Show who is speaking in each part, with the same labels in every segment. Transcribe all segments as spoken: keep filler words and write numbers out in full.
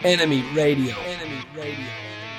Speaker 1: Enemy Radio. Enemy Radio.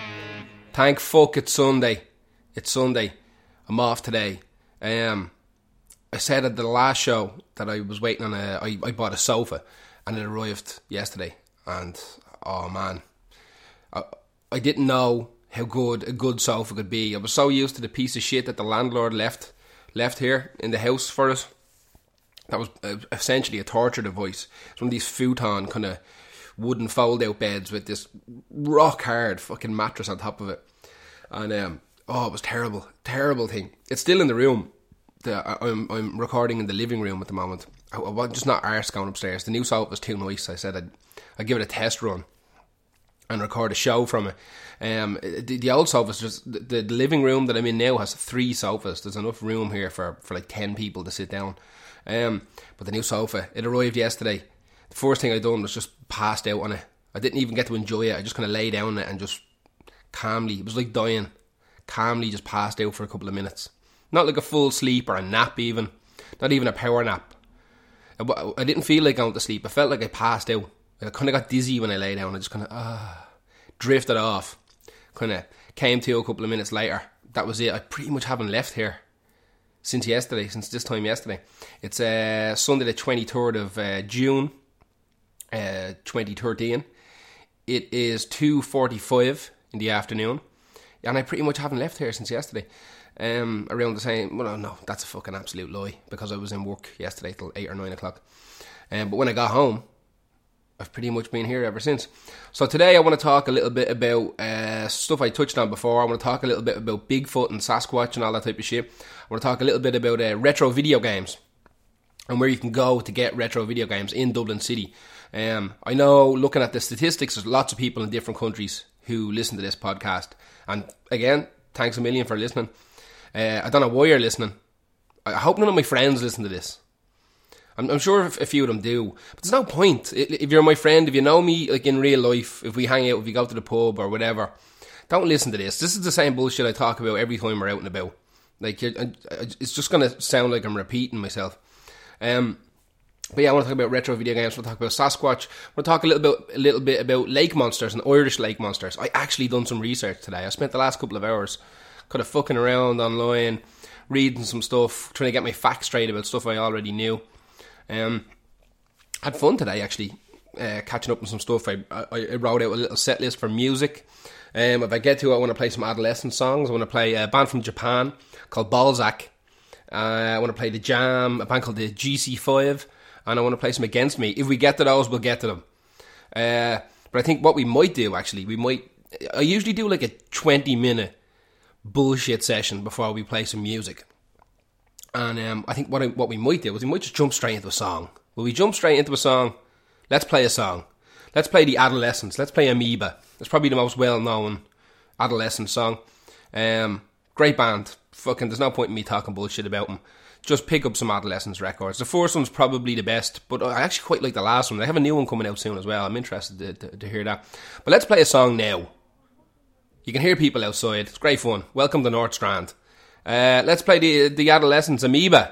Speaker 1: Thank fuck it's Sunday. It's Sunday. I'm off today. Um, I said at the last show that I was waiting on a... I, I bought a sofa and it arrived yesterday. And, oh man. I, I didn't know how good a good sofa could be. I was so used to the piece of shit that the landlord left left here in the house for us. That was essentially a torture device. It's one of these futon kind of wooden fold-out beds with this rock-hard fucking mattress on top of it. And, um, oh, it was terrible. Terrible thing. It's still in the room. The, I'm I'm recording in the living room at the moment. I, I was just not arse going upstairs. The new sofa was too nice. I said I'd, I'd give it a test run and record a show from it. Um, the, the old sofa's just... The, the living room that I'm in now has three sofas. There's enough room here for, for like ten people to sit down. Um, but the new sofa, it arrived yesterday. The first thing I done was just passed out on it. I didn't even get to enjoy it. I just kind of lay down on it and just calmly, it was like dying, calmly just passed out for a couple of minutes. Not like a full sleep or a nap even. Not even a power nap. I, I didn't feel like going to sleep. I felt like I passed out. I kind of got dizzy when I lay down. I just kind of ah, drifted off. Kind of came to a couple of minutes later. That was it. I pretty much haven't left here since yesterday, since this time yesterday. It's uh, Sunday the twenty-third of uh, June. Uh, twenty thirteen. It is two forty-five in the afternoon, and I pretty much haven't left here since yesterday. Um, around the same. Well, no, that's a fucking absolute lie because I was in work yesterday till eight or nine o'clock. Um, but when I got home, I've pretty much been here ever since. So today I want to talk a little bit about uh, stuff I touched on before. I want to talk a little bit about Bigfoot and Sasquatch and all that type of shit. I want to talk a little bit about uh, retro video games and where you can go to get retro video games in Dublin City. Um, I know, looking at the statistics, there's lots of people in different countries who listen to this podcast. And again, thanks a million for listening. Uh, I don't know why you're listening. I hope none of my friends listen to this. I'm, I'm sure a few of them do. But there's no point. If you're my friend, if you know me like in real life, if we hang out, if we go to the pub or whatever, don't listen to this. This is the same bullshit I talk about every time we're out and about. Like, it's just going to sound like I'm repeating myself. Um... But yeah, I want to talk about retro video games. I want to talk about Sasquatch. I want to talk a little bit, a little bit about lake monsters and Irish lake monsters. I actually done some research today. I spent the last couple of hours kind of fucking around online, reading some stuff, trying to get my facts straight about stuff I already knew. Um, had fun today, actually, uh, catching up on some stuff. I, I, I wrote out a little set list for music. Um, if I get to it, I want to play some adolescent songs. I want to play a band from Japan called Balzac. Uh, I want to play The Jam, a band called the G C five. And I want to play some Against Me. If we get to those, we'll get to them. Uh, but I think what we might do, actually, we might... I usually do like a twenty minute bullshit session before we play some music. And um, I think what I, what we might do is we might just jump straight into a song. Will we jump straight into a song? Let's play a song. Let's play The Adolescents. Let's play Amoeba. That's probably the most well-known adolescent song. Um, great band. Fucking, there's no point in me talking bullshit about them. Just pick up some Adolescents records. The first one's probably the best, but I actually quite like the last one. They have a new one coming out soon as well. I'm interested to, to, to hear that. But let's play a song now. You can hear people outside. It's great fun. Welcome to North Strand. Uh, let's play the, the Adolescents Amoeba.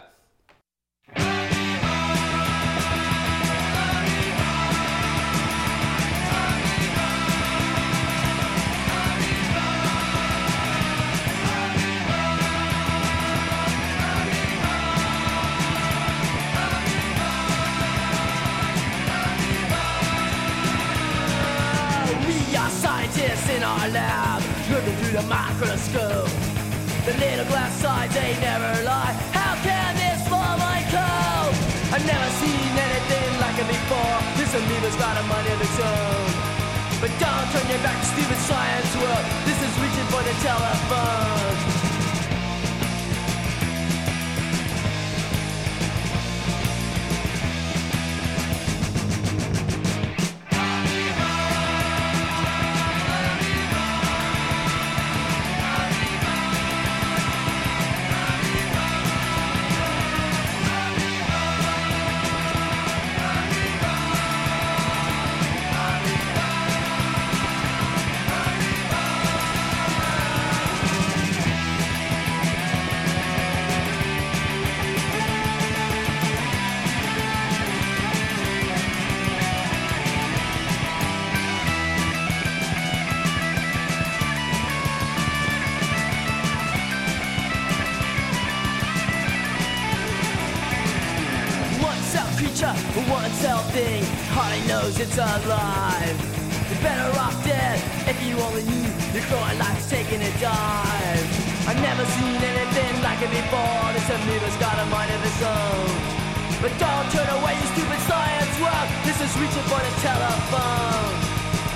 Speaker 2: The microscope, the little glass sides, they never lie. How can this form my coat? I've never seen anything like it before. This amoeba's got a mind of its own. But don't turn your back to stupid science world. This is reaching for the telephone. one cell thing, hardly knows it's alive. You're better off dead if you only knew your growing life's taking a dive. I've never seen anything like it before. This amoeba's got a mind of its own. But don't turn away, you stupid science world. This is reaching for the telephone.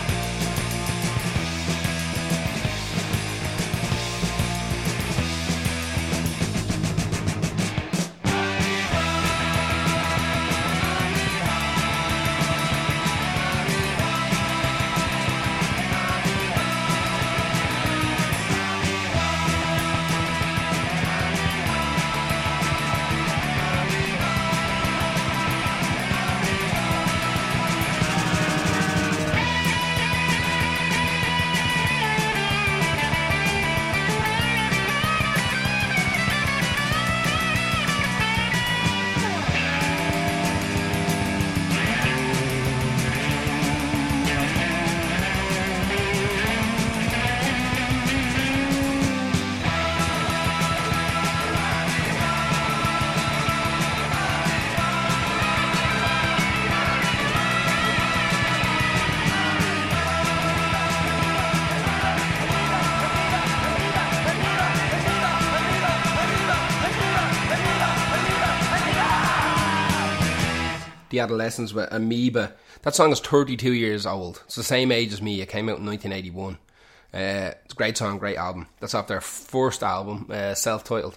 Speaker 1: The Adolescents with Amoeba. That song is thirty-two years old. It's the same age as me. It came out in nineteen eighty-one. Uh, it's a great song, great album. That's off their first album, uh, self-titled.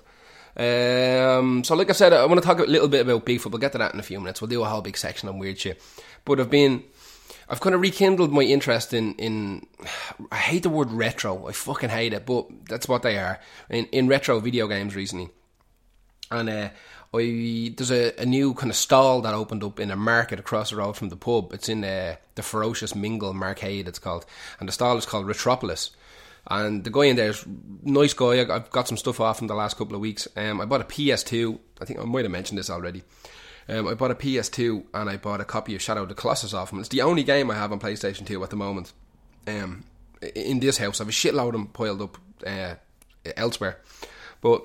Speaker 1: Um, so like I said, I want to talk a little bit about Bigfoot. We'll get to that in a few minutes. We'll do a whole big section on weird shit. But I've been... I've kind of rekindled my interest in, in... I hate the word retro. I fucking hate it, but that's what they are. In, in retro video games recently. And... uh I, there's a, a new kind of stall that opened up in a market across the road from the pub. It's in uh, the Ferocious Mingle Marcade, it's called. And the stall is called Retropolis. And the guy in there is a nice guy. I've got some stuff off him the last couple of weeks. Um, I bought a P S two. I think I might have mentioned this already. Um, I bought a P S two and I bought a copy of Shadow of the Colossus off him. It's the only game I have on PlayStation two at the moment. Um, in this house, I have a shitload of them piled up uh, elsewhere. But...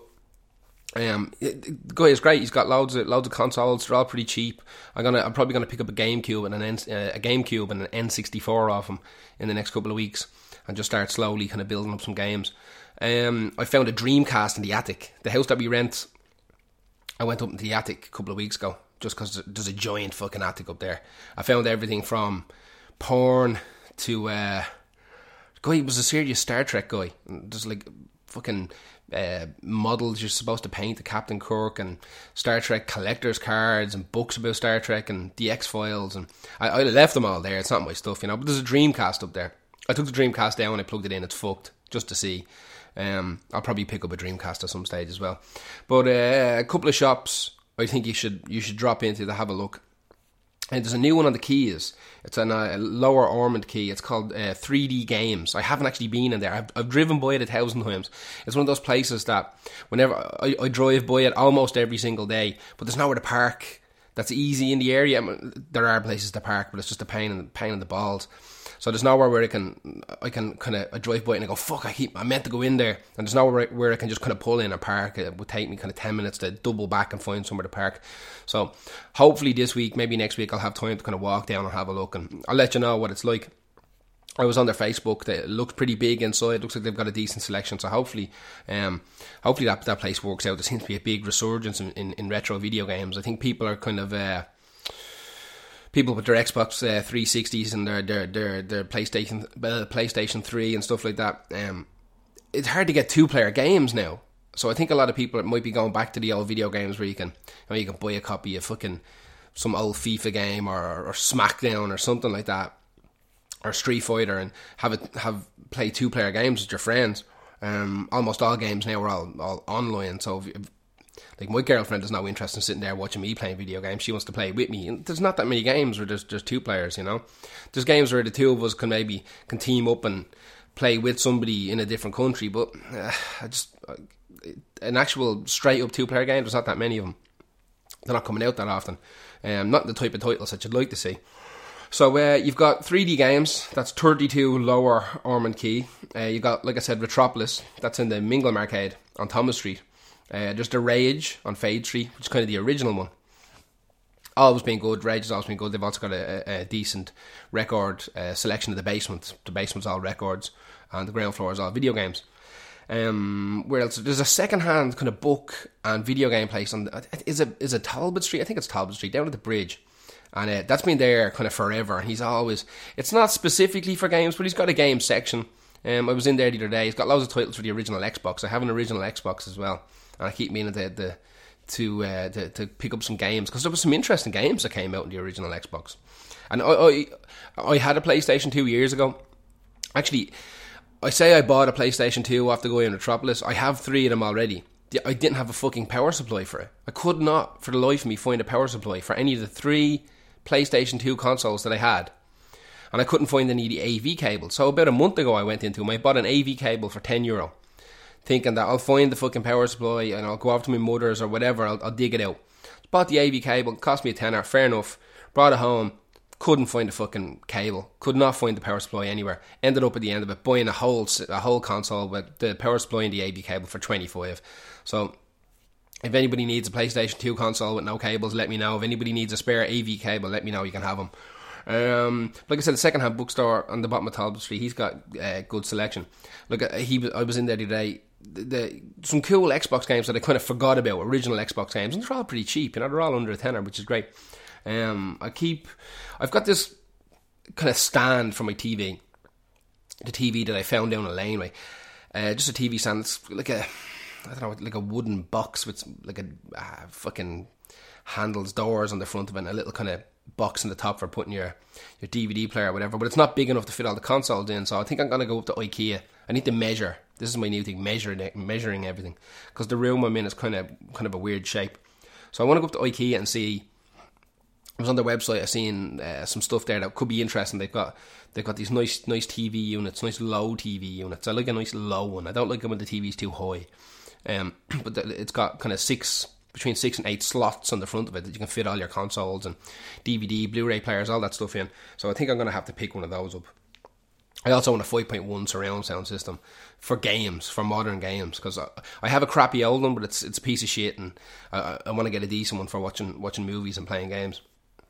Speaker 1: Um, the guy is great. He's got loads of loads of consoles. They're all pretty cheap. I'm gonna, I'm probably gonna pick up a GameCube and an N, uh, a GameCube and an N sixty-four off him in the next couple of weeks, and just start slowly kind of building up some games. Um, I found a Dreamcast in the attic. The house that we rent, I went up into the attic a couple of weeks ago, just because there's a giant fucking attic up there. I found everything from porn to uh, the guy was a serious Star Trek guy. There's like fucking. Uh, models you're supposed to paint the Captain Kirk and Star Trek collector's cards and books about Star Trek and the X-Files, and I, I left them all there. It's not my stuff, you know, but there's a Dreamcast up there. I took the Dreamcast down and I plugged it in. It's fucked, just to see. um, I'll probably pick up a Dreamcast at some stage as well, but uh, a couple of shops I think you should you should drop into to have a look. And there's a new one on the Keys. It's on a Lower Ormond Quay. It's called uh, three D Games. I haven't actually been in there. I've, I've driven by it a thousand times. It's one of those places that whenever I, I drive by it almost every single day, but there's nowhere to park that's easy in the area. I mean, there are places to park, but it's just a pain in, pain in the balls. So there's nowhere where I can I can kind of I drive by it and I go, fuck, I keep I meant to go in there, and there's nowhere where I can just kind of pull in and park. It would take me kind of ten minutes to double back and find somewhere to park. So hopefully this week, maybe next week, I'll have time to kind of walk down and have a look, and I'll let you know what it's like. I was on their Facebook. It looks pretty big inside. It looks like they've got a decent selection. So hopefully, um, hopefully that that place works out. There seems to be a big resurgence in, in, in retro video games. I think people are kind of uh, people with their Xbox uh, three sixties and their their their, their PlayStation uh, PlayStation three and stuff like that. Um, it's hard to get two player games now. So I think a lot of people might be going back to the old video games where you can, you know, you can buy a copy of fucking some old FIFA game or, or Smackdown or something like that, or Street Fighter, and have it have play two player games with your friends. Um, almost all games now are all, all online. So if, if, like my girlfriend is no interest in sitting there watching me playing video games. She wants to play with me. And there's not that many games where there's just two players, you know. There's games where the two of us can maybe can team up and play with somebody in a different country. But uh, I just uh, an actual straight up two player game, there's not that many of them. They're not coming out that often. Um, not the type of titles that you'd like to see. So uh, you've got three D Games, that's thirty-two Lower Ormond Quay. Uh, you've got, like I said, Retropolis, that's in the Mingle Marcade on Thomas Street. Uh, there's The Rage on Fade Street, which is kind of the original one. always been good. Rage has always been good. They've also got a, a decent record uh, selection of the basement. The basement's all records, and the ground floor is all video games. Um, where else? There's a second-hand kind of book and video game place on the, is it is it Talbot Street? I think it's Talbot Street, down at the bridge, and uh, that's been there kind of forever. He's always, it's not specifically for games, but he's got a game section. Um, I was in there the other day. He's got loads of titles for the original Xbox. I have an original Xbox as well, and I keep meaning to the, to, uh, to to pick up some games because there was some interesting games that came out in the original Xbox. And I I, I had a PlayStation two years ago. Actually, I say I bought a PlayStation two off the guy in Metropolis. I have three of them already. I didn't have a fucking power supply for it. I could not, for the life of me, find a power supply for any of the three PlayStation two consoles that I had. And I couldn't find any of the A V cables. So about a month ago I went into them. I bought an A V cable for ten euro. Thinking that I'll find the fucking power supply and I'll go over to my mother's or whatever. I'll, I'll dig it out. Bought the A V cable. Cost me a tenner. Fair enough. Brought it home. Couldn't find the fucking cable. Could not find the power supply anywhere. Ended up at the end of it buying a whole a whole console with the power supply and the A V cable for twenty-five. So if anybody needs a PlayStation two console with no cables, let me know. If anybody needs a spare A V cable, let me know. You can have them. Um, like I said, the second-hand bookstore on the bottom of Talbot Street, he's got uh, good selection. Look, he I was in there today. The, the, some cool Xbox games that I kind of forgot about, original Xbox games, and they're all pretty cheap. You know, they're all under a tenner, which is great. Um, I keep, I've got this kind of stand for my T V, the T V that I found down a laneway. Uh, just a T V stand. It's like a, I don't know, like a wooden box with like a uh, fucking handles, doors on the front of it, and a little kind of box in the top for putting your, your D V D player or whatever. But it's not big enough to fit all the consoles in, so I think I'm going to go up to IKEA. I need to measure. This is my new thing, measuring measuring everything, because the room I'm in is kind of kind of a weird shape. So I want to go up to IKEA and see. I was on their website. I seen uh, some stuff there that could be interesting. They've got they've got these nice nice T V units, nice low T V units. I like a nice low one. I don't like them when the T V's too high. Um, but it's got kind of six between six and eight slots on the front of it that you can fit all your consoles and D V D, Blu-ray players, all that stuff in. So I think I'm going to have to pick one of those up. I also want a five point one surround sound system for games, for modern games, because I, I have a crappy old one, but it's it's a piece of shit, and I, I want to get a decent one for watching watching movies and playing games.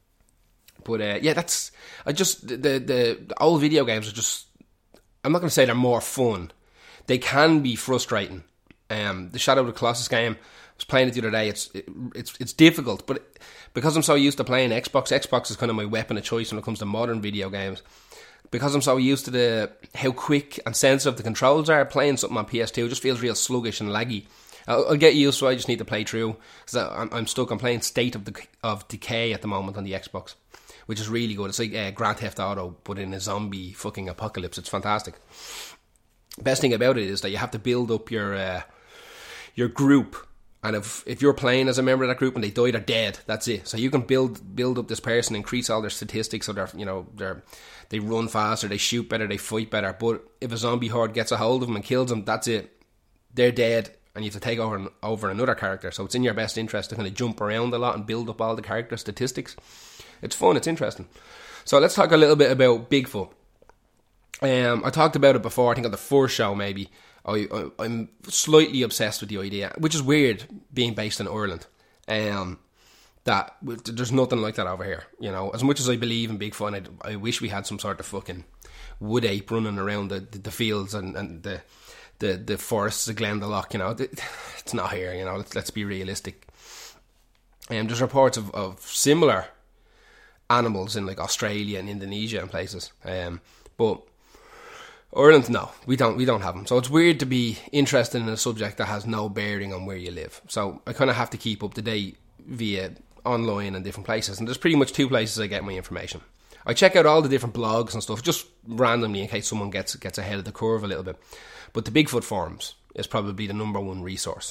Speaker 1: But uh, yeah, that's I just the, the the old video games are just. I'm not going to say they're more fun. They can be frustrating. Um, the Shadow of the Colossus game, I was playing it the other day. It's it, it's it's difficult, but it, because I'm so used to playing Xbox, Xbox is kind of my weapon of choice when it comes to modern video games. Because I'm so used to the how quick and sensitive the controls are, playing something on P S two just feels real sluggish and laggy. I'll, I'll get used to it. I just need to play through because I'm, I'm stuck. I'm playing State of the of Decay at the moment on the Xbox, which is really good. It's like uh, Grand Theft Auto, but in a zombie fucking apocalypse. It's fantastic. Best thing about it is that you have to build up your uh, your group, and if if you're playing as a member of that group and they die, they're dead. That's it. So you can build build up this person, increase all their statistics, so they're you know they're they run faster, they shoot better, they fight better. But if a zombie horde gets a hold of them and kills them, that's it. They're dead, and you have to take over over another character. So it's in your best interest to kind of jump around a lot and build up all the character statistics. It's fun, it's interesting. So let's talk a little bit about Bigfoot. Um, I talked about it before, I think on the first show maybe. I, I, I'm slightly obsessed with the idea, which is weird being based in Ireland. Um, that there's nothing like that over here. You know, as much as I believe in Bigfoot, I, I wish we had some sort of fucking wood ape running around the, the, the fields and, and the, the the forests of Glendalough. You know, it's not here. You know, let's let's be realistic. And um, there's reports of, of similar animals in like Australia and Indonesia and places. Um, but Ireland, no, we don't we don't have them. So it's weird to be interested in a subject that has no bearing on where you live. So I kind of have to keep up to date via online and different places. And there's pretty much two places I get my information. I check out all the different blogs and stuff just randomly in case someone gets gets ahead of the curve a little bit. But the Bigfoot forums is probably the number one resource.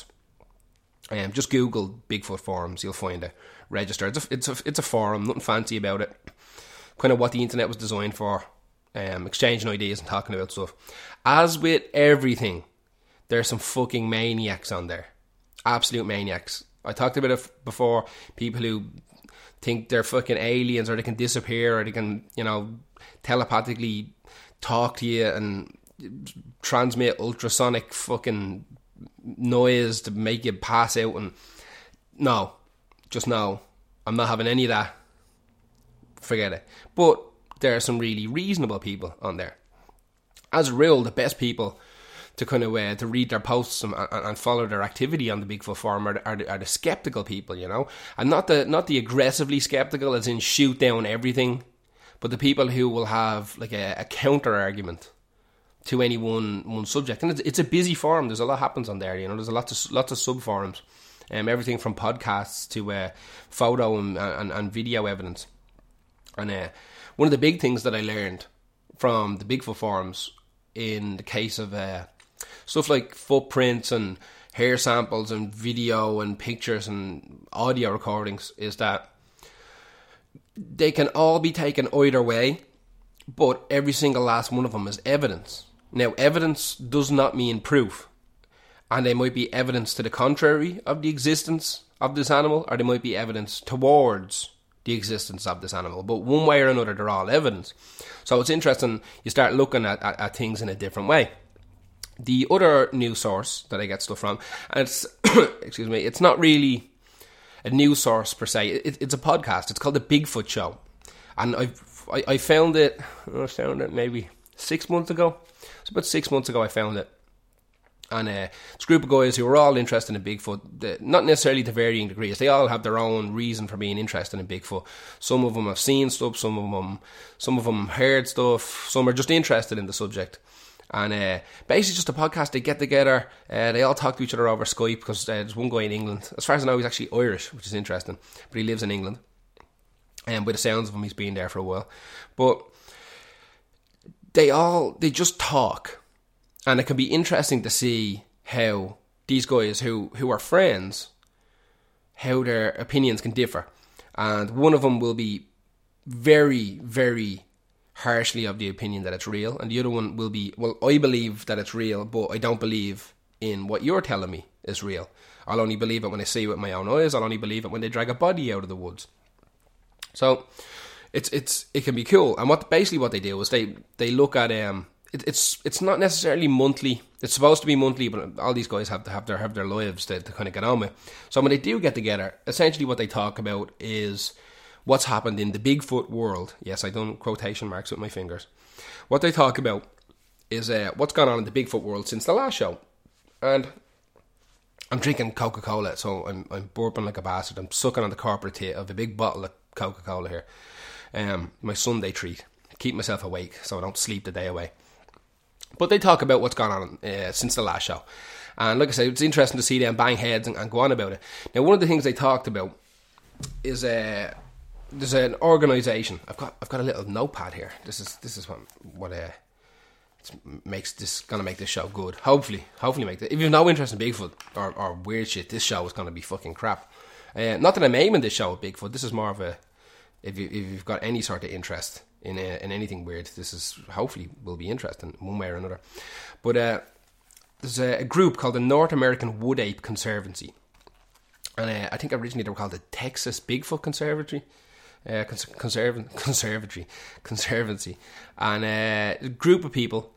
Speaker 1: Um, just Google Bigfoot forums, you'll find it. Register. It's a, it's a, it's a forum, nothing fancy about it. Kind of what the internet was designed for. Um, exchanging ideas and talking about stuff. As with everything, there's some fucking maniacs on there. Absolute maniacs. I talked about it before. People who think they're fucking aliens, or they can disappear, or they can, you know, telepathically talk to you and transmit ultrasonic fucking noise to make you pass out. And no, just no. I'm not having any of that. Forget it. But there are some really reasonable people on there. As a rule, the best people to kind of uh, to read their posts and, and follow their activity on the Bigfoot forum are, are, the, are the skeptical people, you know, and not the not the aggressively skeptical, as in shoot down everything, but the people who will have like a, a counter argument to any one one subject. And it's, it's a busy forum. There's a lot happens on there, you know. There's a lot of lots of sub forums, um, everything from podcasts to uh, photo and, and and video evidence. And uh, one of the big things that I learned from the Bigfoot forums in the case of uh, stuff like footprints and hair samples and video and pictures and audio recordings is that they can all be taken either way, but every single last one of them is evidence. Now, evidence does not mean proof, and they might be evidence to the contrary of the existence of this animal, or they might be evidence towards the existence of this animal, but one way or another they're all evidence. So it's interesting, you start looking at, at, at things in a different way. The other news source that I get stuff from, and it's excuse me, it's not really a news source per se, it, it's a podcast. It's called The Bigfoot Show, and I've, I I found it I found it maybe six months ago. It's about six months ago I found it. And uh, it's a group of guys who are all interested in Bigfoot, the, not necessarily to varying degrees. They all have their own reason for being interested in Bigfoot. Some of them have seen stuff, some of them, some of them heard stuff, some are just interested in the subject. And uh, basically, just a podcast. They get together, uh, they all talk to each other over Skype because uh, there's one guy in England. As far as I know, he's actually Irish, which is interesting, but he lives in England. And by the sounds of him, he's been there for a while. But they all they just talk. And it can be interesting to see how these guys who, who are friends, how their opinions can differ. And one of them will be very, very harshly of the opinion that it's real. And the other one will be, well, I believe that it's real, but I don't believe in what you're telling me is real. I'll only believe it when I see it with my own eyes. I'll only believe it when they drag a body out of the woods. So it's it's it can be cool. And what basically what they do is they, they look at... um. It's it's not necessarily monthly. It's supposed to be monthly, but all these guys have to have their have their lives to, to kind of get on with. So when they do get together, essentially what they talk about is what's happened in the Bigfoot world. Yes, I done quotation marks with my fingers. What they talk about is uh, what's gone on in the Bigfoot world since the last show. And I'm drinking Coca-Cola, so I'm I'm burping like a bastard. I'm sucking on the corporate tit of a big bottle of Coca-Cola here. Um, my Sunday treat. Keep myself awake so I don't sleep the day away. But they talk about what's gone on uh, since the last show. And like I said, it's interesting to see them bang heads and, and go on about it. Now, one of the things they talked about is uh, there's an organisation. I've got I've got a little notepad here. This is this is what what uh, makes this gonna make this show good. Hopefully, hopefully make it. If you've no interest in Bigfoot or, or weird shit, this show is gonna be fucking crap. Uh, not that I'm aiming this show at Bigfoot. This is more of a if you if you've got any sort of interest in uh, in anything weird, this is hopefully will be interesting one way or another. But uh, there's a, a group called the North American Wood Ape Conservancy, and uh, I think originally they were called the Texas Bigfoot Conservatory, uh, cons- conserv- conservatory, conservancy, and uh, a group of people,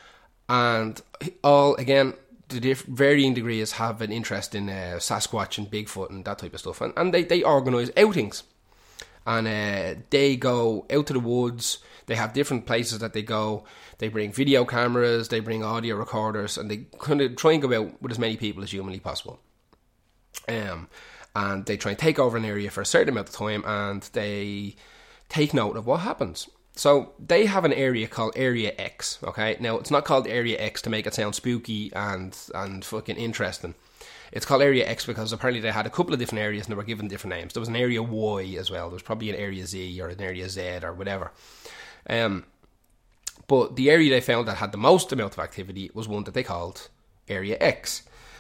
Speaker 1: and all again to diff- varying degrees have an interest in uh, Sasquatch and Bigfoot and that type of stuff, and and they they organise outings. And uh, they go out to the woods. They have different places that they go. They bring video cameras, they bring audio recorders, and they kind of try and go out with as many people as humanly possible. Um, and they try and take over an area for a certain amount of time, and they take note of what happens. So they have an area called Area X. Okay, now it's not called Area X to make it sound spooky and and fucking interesting. It's called Area X because apparently they had a couple of different areas and they were given different names. There was an Area Y as well. There was probably an Area Z or an Area Z or whatever. Um, but the area they found that had the most amount of activity was one that they called Area X.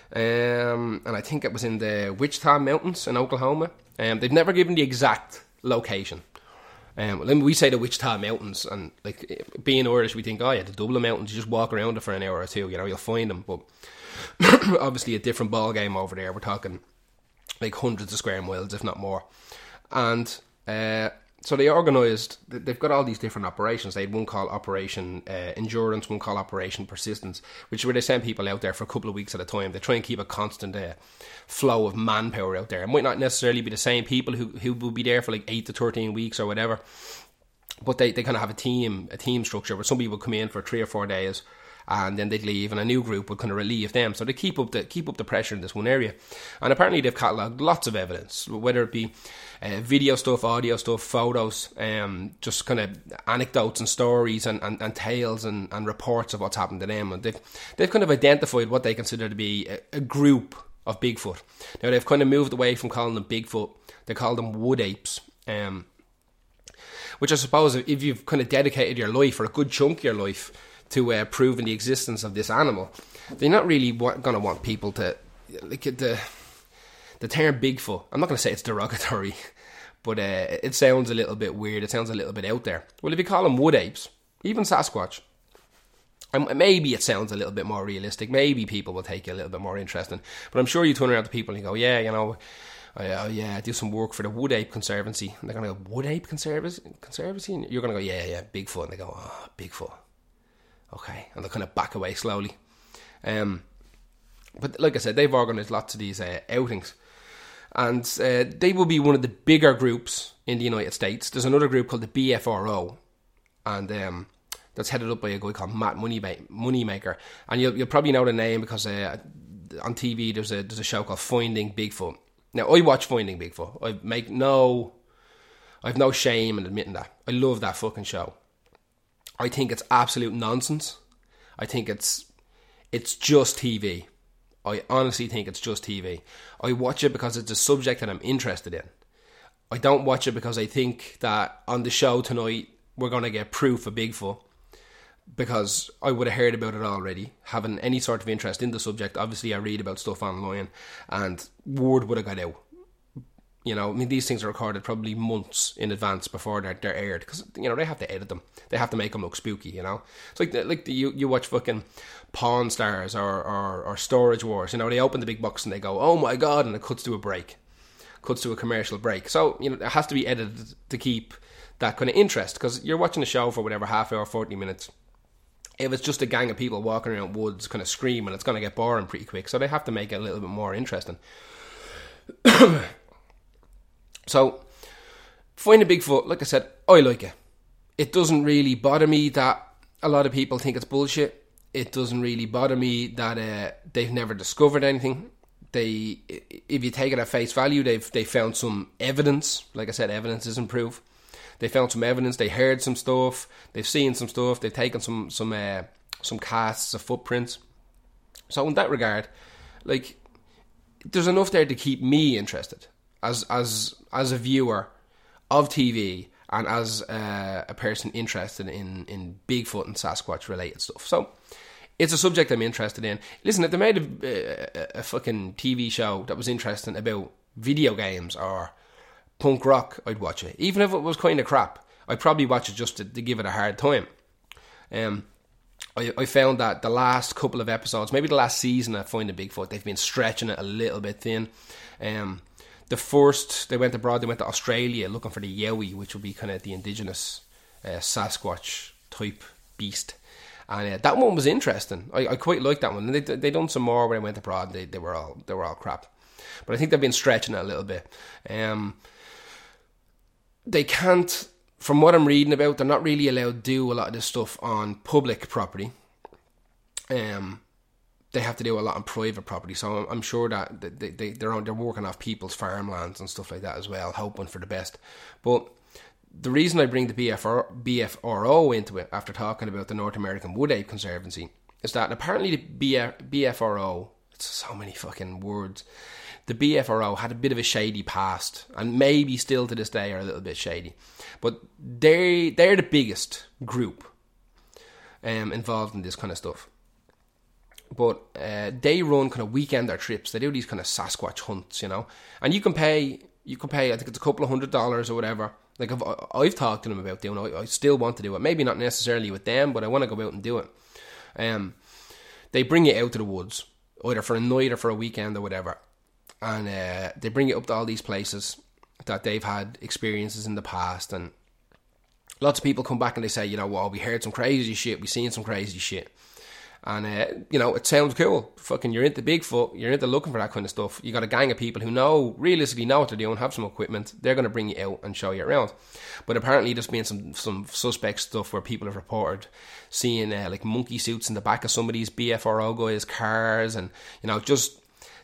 Speaker 1: Um, and I think it was in the Wichita Mountains in Oklahoma. Um, they've never given the exact location. Um, when we say the Wichita Mountains, and like being Irish, we think, oh yeah, the Dublin Mountains, you just walk around it for an hour or two, you know, you'll find them. But obviously a different ball game over there. We're talking like hundreds of square miles, if not more. And uh, so they organised, they've got all these different operations. They had one called Operation uh, Endurance, one called Operation Persistence, which is where they send people out there for a couple of weeks at a time. They try and keep a constant uh, flow of manpower out there. It might not necessarily be the same people who, who will be there for like eight to thirteen weeks or whatever, but they, they kind of have a team, a team structure where some people come in for three or four days and then they'd leave and a new group would kind of relieve them. So they keep up the keep up the pressure in this one area. And apparently they've catalogued lots of evidence, whether it be uh, video stuff, audio stuff, photos, um, just kind of anecdotes and stories and, and, and tales and, and reports of what's happened to them. And they've, they've kind of identified what they consider to be a, a group of Bigfoot. Now they've kind of moved away from calling them Bigfoot. They call them wood apes. Um, which I suppose if you've kind of dedicated your life, or a good chunk of your life, to uh, proving the existence of this animal, they're not really wa- going to want people to, like, the the term Bigfoot, I'm not going to say it's derogatory, but uh, it sounds a little bit weird, it sounds a little bit out there. Well, if you call them wood apes, even Sasquatch, um, maybe it sounds a little bit more realistic, maybe people will take it a little bit more interesting, but I'm sure you turn around to people and you go, yeah, you know, oh yeah, oh yeah, I do some work for the Wood Ape Conservancy, and they're going to go, Wood Ape Conservancy? Conservancy? And you're going to go, yeah, yeah, Bigfoot, and they go, oh, Bigfoot. Okay, and they'll kind of back away slowly. Um, but like I said, they've organised lots of these uh, outings. And uh, they will be one of the bigger groups in the United States. There's another group called the B F R O. And um, that's headed up by a guy called Matt Moneyba- Moneymaker. And you'll, you'll probably know the name because uh, on T V there's a, there's a show called Finding Bigfoot. Now, I watch Finding Bigfoot. I make no... I've no shame in admitting that. I love that fucking show. I think it's absolute nonsense. I think it's it's just T V. I honestly think it's just T V. I watch it because it's a subject that I'm interested in. I don't watch it because I think that on the show tonight we're going to get proof of Bigfoot, because I would have heard about it already, having any sort of interest in the subject. Obviously I read about stuff online and word would have got out. You know, I mean, these things are recorded probably months in advance before they're, they're aired, because, you know, they have to edit them. They have to make them look spooky, you know. It's like the, like the, you, you watch fucking Pawn Stars or, or, or Storage Wars, you know, they open the big box and they go, oh my God, and it cuts to a break. Cuts to a commercial break. So, you know, it has to be edited to keep that kind of interest, because you're watching a show for whatever, half hour, forty minutes. If it's just a gang of people walking around woods kind of screaming, it's going to get boring pretty quick. So they have to make it a little bit more interesting. So, Finding Bigfoot, like I said, I like it. It doesn't really bother me that a lot of people think it's bullshit. It doesn't really bother me that uh, they've never discovered anything. They, if you take it at face value, they've they found some evidence. Like I said, evidence isn't proof. They found some evidence. They heard some stuff. They've seen some stuff. They've taken some some uh, some casts of footprints. So in that regard, like, there's enough there to keep me interested as as as a viewer of T V and as uh, a person interested in, in Bigfoot and Sasquatch related stuff. So it's a subject I'm interested in. Listen, if they made a, a, a fucking T V show that was interesting about video games or punk rock, I'd watch it. Even if it was kind of crap, I'd probably watch it just to, to give it a hard time. Um, I, I found that the last couple of episodes, maybe the last season of Finding Bigfoot, they've been stretching it a little bit thin. Um, the first, they went abroad, they went to Australia looking for the Yowie, which would be kind of the indigenous uh, Sasquatch type beast. And uh, that one was interesting. I, I quite liked that one. And they they done some more when I went abroad. They they were all they were all crap. But I think they've been stretching it a little bit. Um, they can't, from what I'm reading about, they're not really allowed to do a lot of this stuff on public property. Um, they have to do a lot on private property. So I'm, I'm sure that they they they're on, they're working off people's farmlands and stuff like that as well, hoping for the best. But the reason I bring the B F R, B F R O into it, after talking about the North American Wood Ape Conservancy, is that apparently the B F, B F R O, it's so many fucking words, the B F R O had a bit of a shady past, and maybe still to this day are a little bit shady. But they, they're the biggest group um, involved in this kind of stuff. But uh, they run kind of weekender trips. They do these kind of Sasquatch hunts, you know. And you can pay, you can pay, I think it's a couple of hundred dollars or whatever. Like, I've, I've talked to them about doing it. I still want to do it. Maybe not necessarily with them, but I want to go out and do it. Um, they bring you out to the woods, either for a night or for a weekend or whatever. And uh, they bring you up to all these places. that they've had experiences in the past, and lots of people come back and they say, you know, well, we heard some crazy shit, we seen some crazy shit. And, uh, you know, it sounds cool. Fucking, you're into Bigfoot, you're into looking for that kind of stuff. You got a gang of people who know, realistically know what they're doing, have some equipment. They're going to bring you out and show you around. But apparently there's been some, some suspect stuff where people have reported seeing, uh, like, monkey suits in the back of some of these B F R O guys' cars, and, you know, just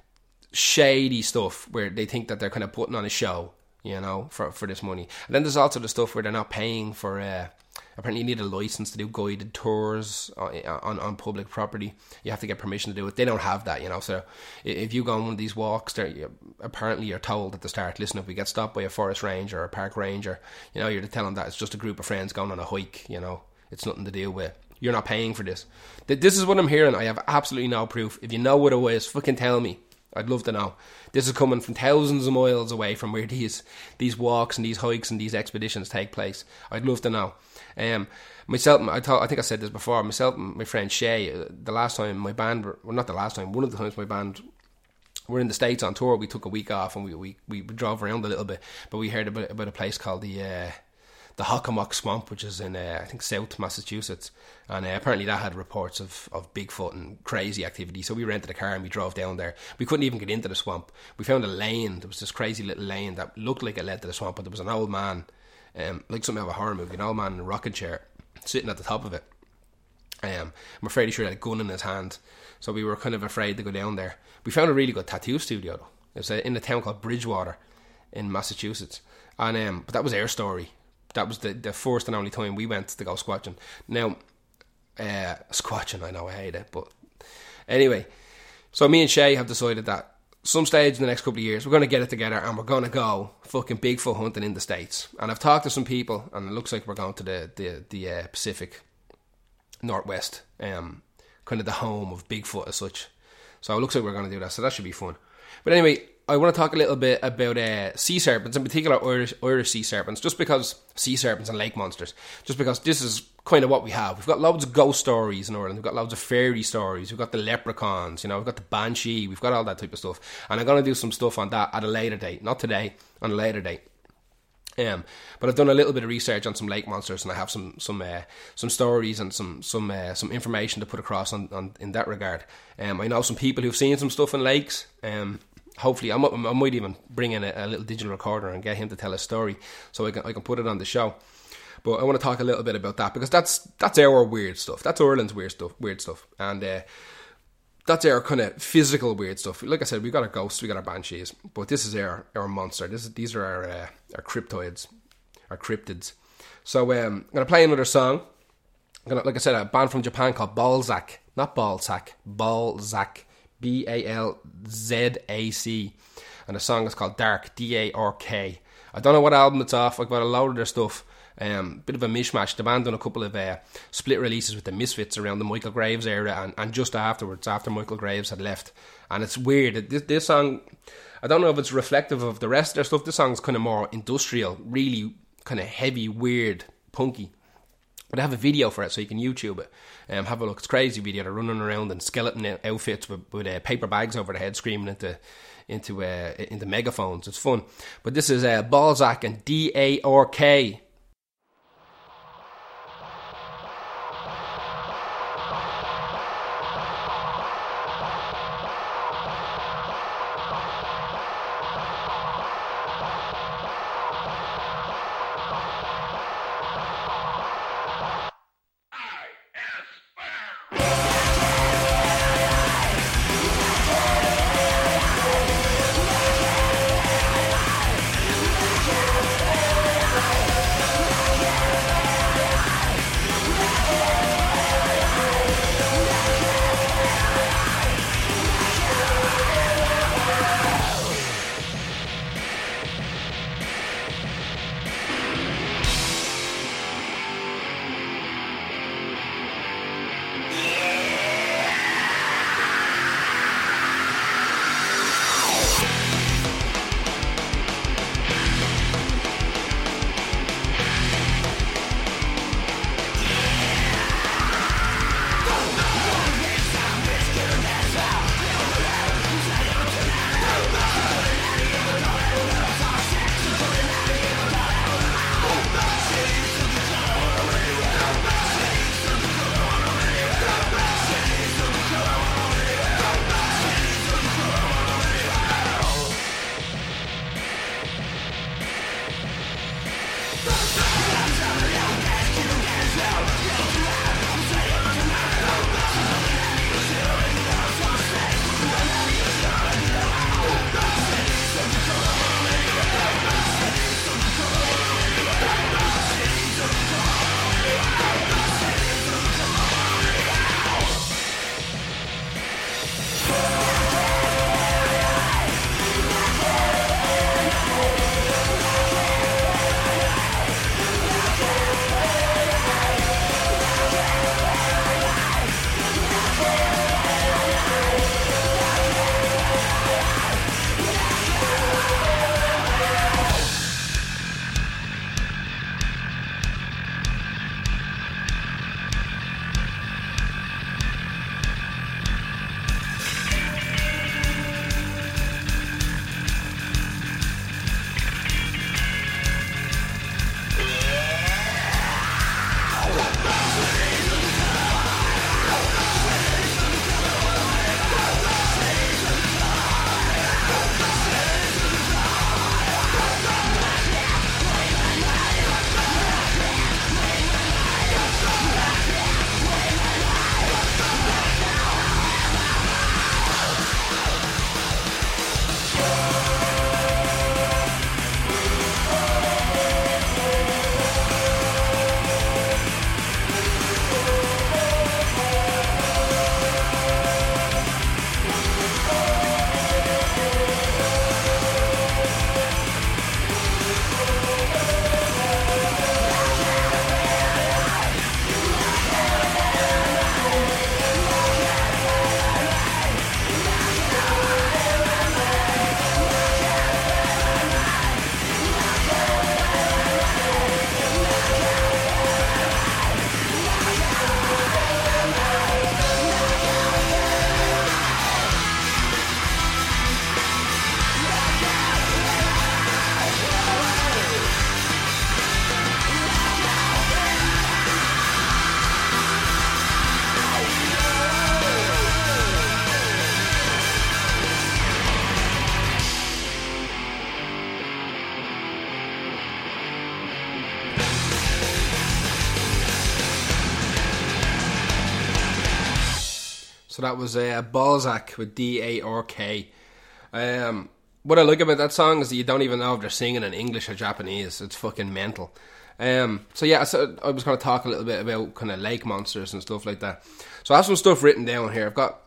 Speaker 1: shady stuff where they think that they're kind of putting on a show, you know, for, for this money. And then there's also the stuff where they're not paying for... Uh, Apparently you need a license to do guided tours on, on on public property. You have to get permission to do it. They don't have that, you know. So if you go on one of these walks, you, apparently you're told at the start, listen, if we get stopped by a forest ranger or a park ranger, you know, you're to tell them that it's just a group of friends going on a hike, you know. It's nothing to do with, you're not paying for this. This is what I'm hearing. I have absolutely no proof. If you know what it is, fucking tell me. I'd love to know. This is coming from thousands of miles away from where these these walks and these hikes and these expeditions take place. I'd love to know. Um, myself, I thought, I think I said this before. Myself and my friend Shay, uh, the last time my band, were, well, not the last time, one of the times my band were in the States on tour, we took a week off and we we, we drove around a little bit. But we heard about, about a place called the uh, the Hockomock Swamp, which is in uh, I think South Massachusetts, and uh, apparently that had reports of, of Bigfoot and crazy activity. So we rented a car and we drove down there. We couldn't even get into the swamp. We found a lane. There was this crazy little lane that looked like it led to the swamp, but there was an old man, um, like something out of a horror movie, an old man in a rocking chair sitting at the top of it. Um, I'm afraid he sure had a gun in his hand, so we were kind of afraid to go down there. We found a really good tattoo studio though. It was in a town called Bridgewater in Massachusetts, and um, but that was our story. That was the, the first and only time we went to go squatching. Now, uh, squatching, I know, I hate it, but anyway. So me and Shay have decided that some stage in the next couple of years, we're going to get it together and we're going to go fucking Bigfoot hunting in the States. And I've talked to some people, and it looks like we're going to the, the, the uh, Pacific Northwest, um, kind of the home of Bigfoot as such. So it looks like we're going to do that, so that should be fun. But anyway, I want to talk a little bit about uh, sea serpents, in particular Irish, Irish sea serpents, just because sea serpents and lake monsters, just because this is kind of what we have. We've got loads of ghost stories in Ireland, we've got loads of fairy stories, we've got the leprechauns, you know, we've got the banshee, we've got all that type of stuff, and I'm going to do some stuff on that at a later date, not today, on a later date. Um, but I've done a little bit of research on some lake monsters, and I have some some uh, some stories and some some uh, some information to put across on, on in that regard. Um, I know some people who've seen some stuff in lakes. Um, hopefully, I might, I might even bring in a, a little digital recorder and get him to tell a story, so I can I can put it on the show. But I want to talk a little bit about that, because that's that's our weird stuff. That's Ireland's weird stuff, weird stuff, and uh, that's our kind of physical weird stuff. Like I said, we got our ghosts, we got our banshees, but this is our our monster. This is, these are our uh, our cryptoids, our cryptids. So um, I'm gonna play another song. I'm gonna, like I said, a band from Japan called Balzac, not Balzac, Balzac, B A L Z A C, and the song is called Dark, D A R K. I don't know what album it's off. I've got a load of their stuff. Um, bit of a mishmash. The band done a couple of uh, split releases with the Misfits around the Michael Graves era, and, and just afterwards, after Michael Graves had left. And it's weird. This, this song, I don't know if it's reflective of the rest of their stuff. This song's kind of more industrial, really kind of heavy, weird, punky. But I have a video for it, so you can YouTube it. Um, have a look. It's a crazy video. They're running around in skeleton outfits with, with uh, paper bags over their head, screaming into into uh, into megaphones. It's fun. But this is uh, Balzac and D A R K.
Speaker 2: We'll be right back.
Speaker 1: So that was uh, Balzac with D A R K. Um, what I like about that song is that you don't even know if they're singing in English or Japanese. It's fucking mental. Um, so yeah, so I was going to talk a little bit about kind of lake monsters and stuff like that. So I have some stuff written down here. I've got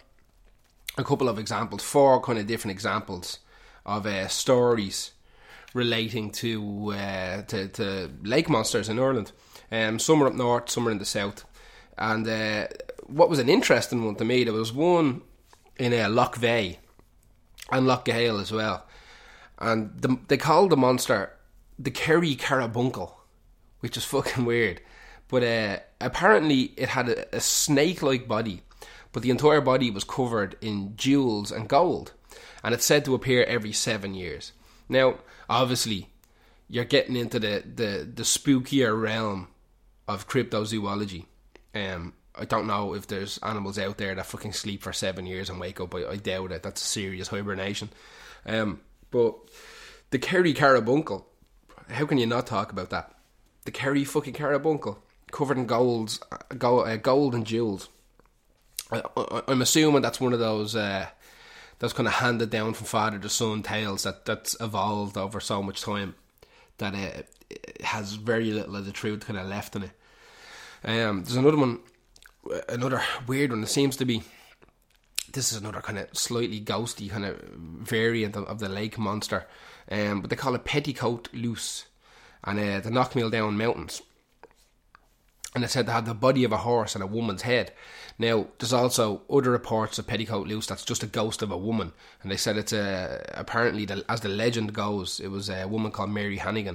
Speaker 1: a couple of examples, four kind of different examples of uh, stories relating to, uh, to to lake monsters in Ireland. Um, some are up north, some are in the south. And uh, what was an interesting one to me, there was one in uh, Loch Vey and Loch Gale as well. And the, they called the monster the Kerry Carbuncle, which is fucking weird. But uh, apparently it had a, a snake-like body, but the entire body was covered in jewels and gold. And it's said to appear every seven years. Now, obviously, you're getting into the, the, the spookier realm of cryptozoology. Um, I don't know if there's animals out there that fucking sleep for seven years and wake up. I, I doubt it. That's a serious hibernation. Um, but the Kerry Carbuncle, how can you not talk about that? The Kerry fucking Carbuncle, covered in golds, gold, uh, gold and jewels. I, I, I'm assuming that's one of those uh, those kind of handed down from father to son tales that, that's evolved over so much time that uh, it has very little of the truth kind of left in it. Um, there's another one, another weird one. It seems to be, this is another kind of slightly ghosty kind of variant of, of the lake monster. Um, but they call it Petticoat Loose, and uh, the Knockmeal Down Mountains. And they said they had the body of a horse and a woman's head. Now, there's also other reports of Petticoat Loose that's just a ghost of a woman. And they said it's a, apparently, the, as the legend goes, it was a woman called Mary Hannigan,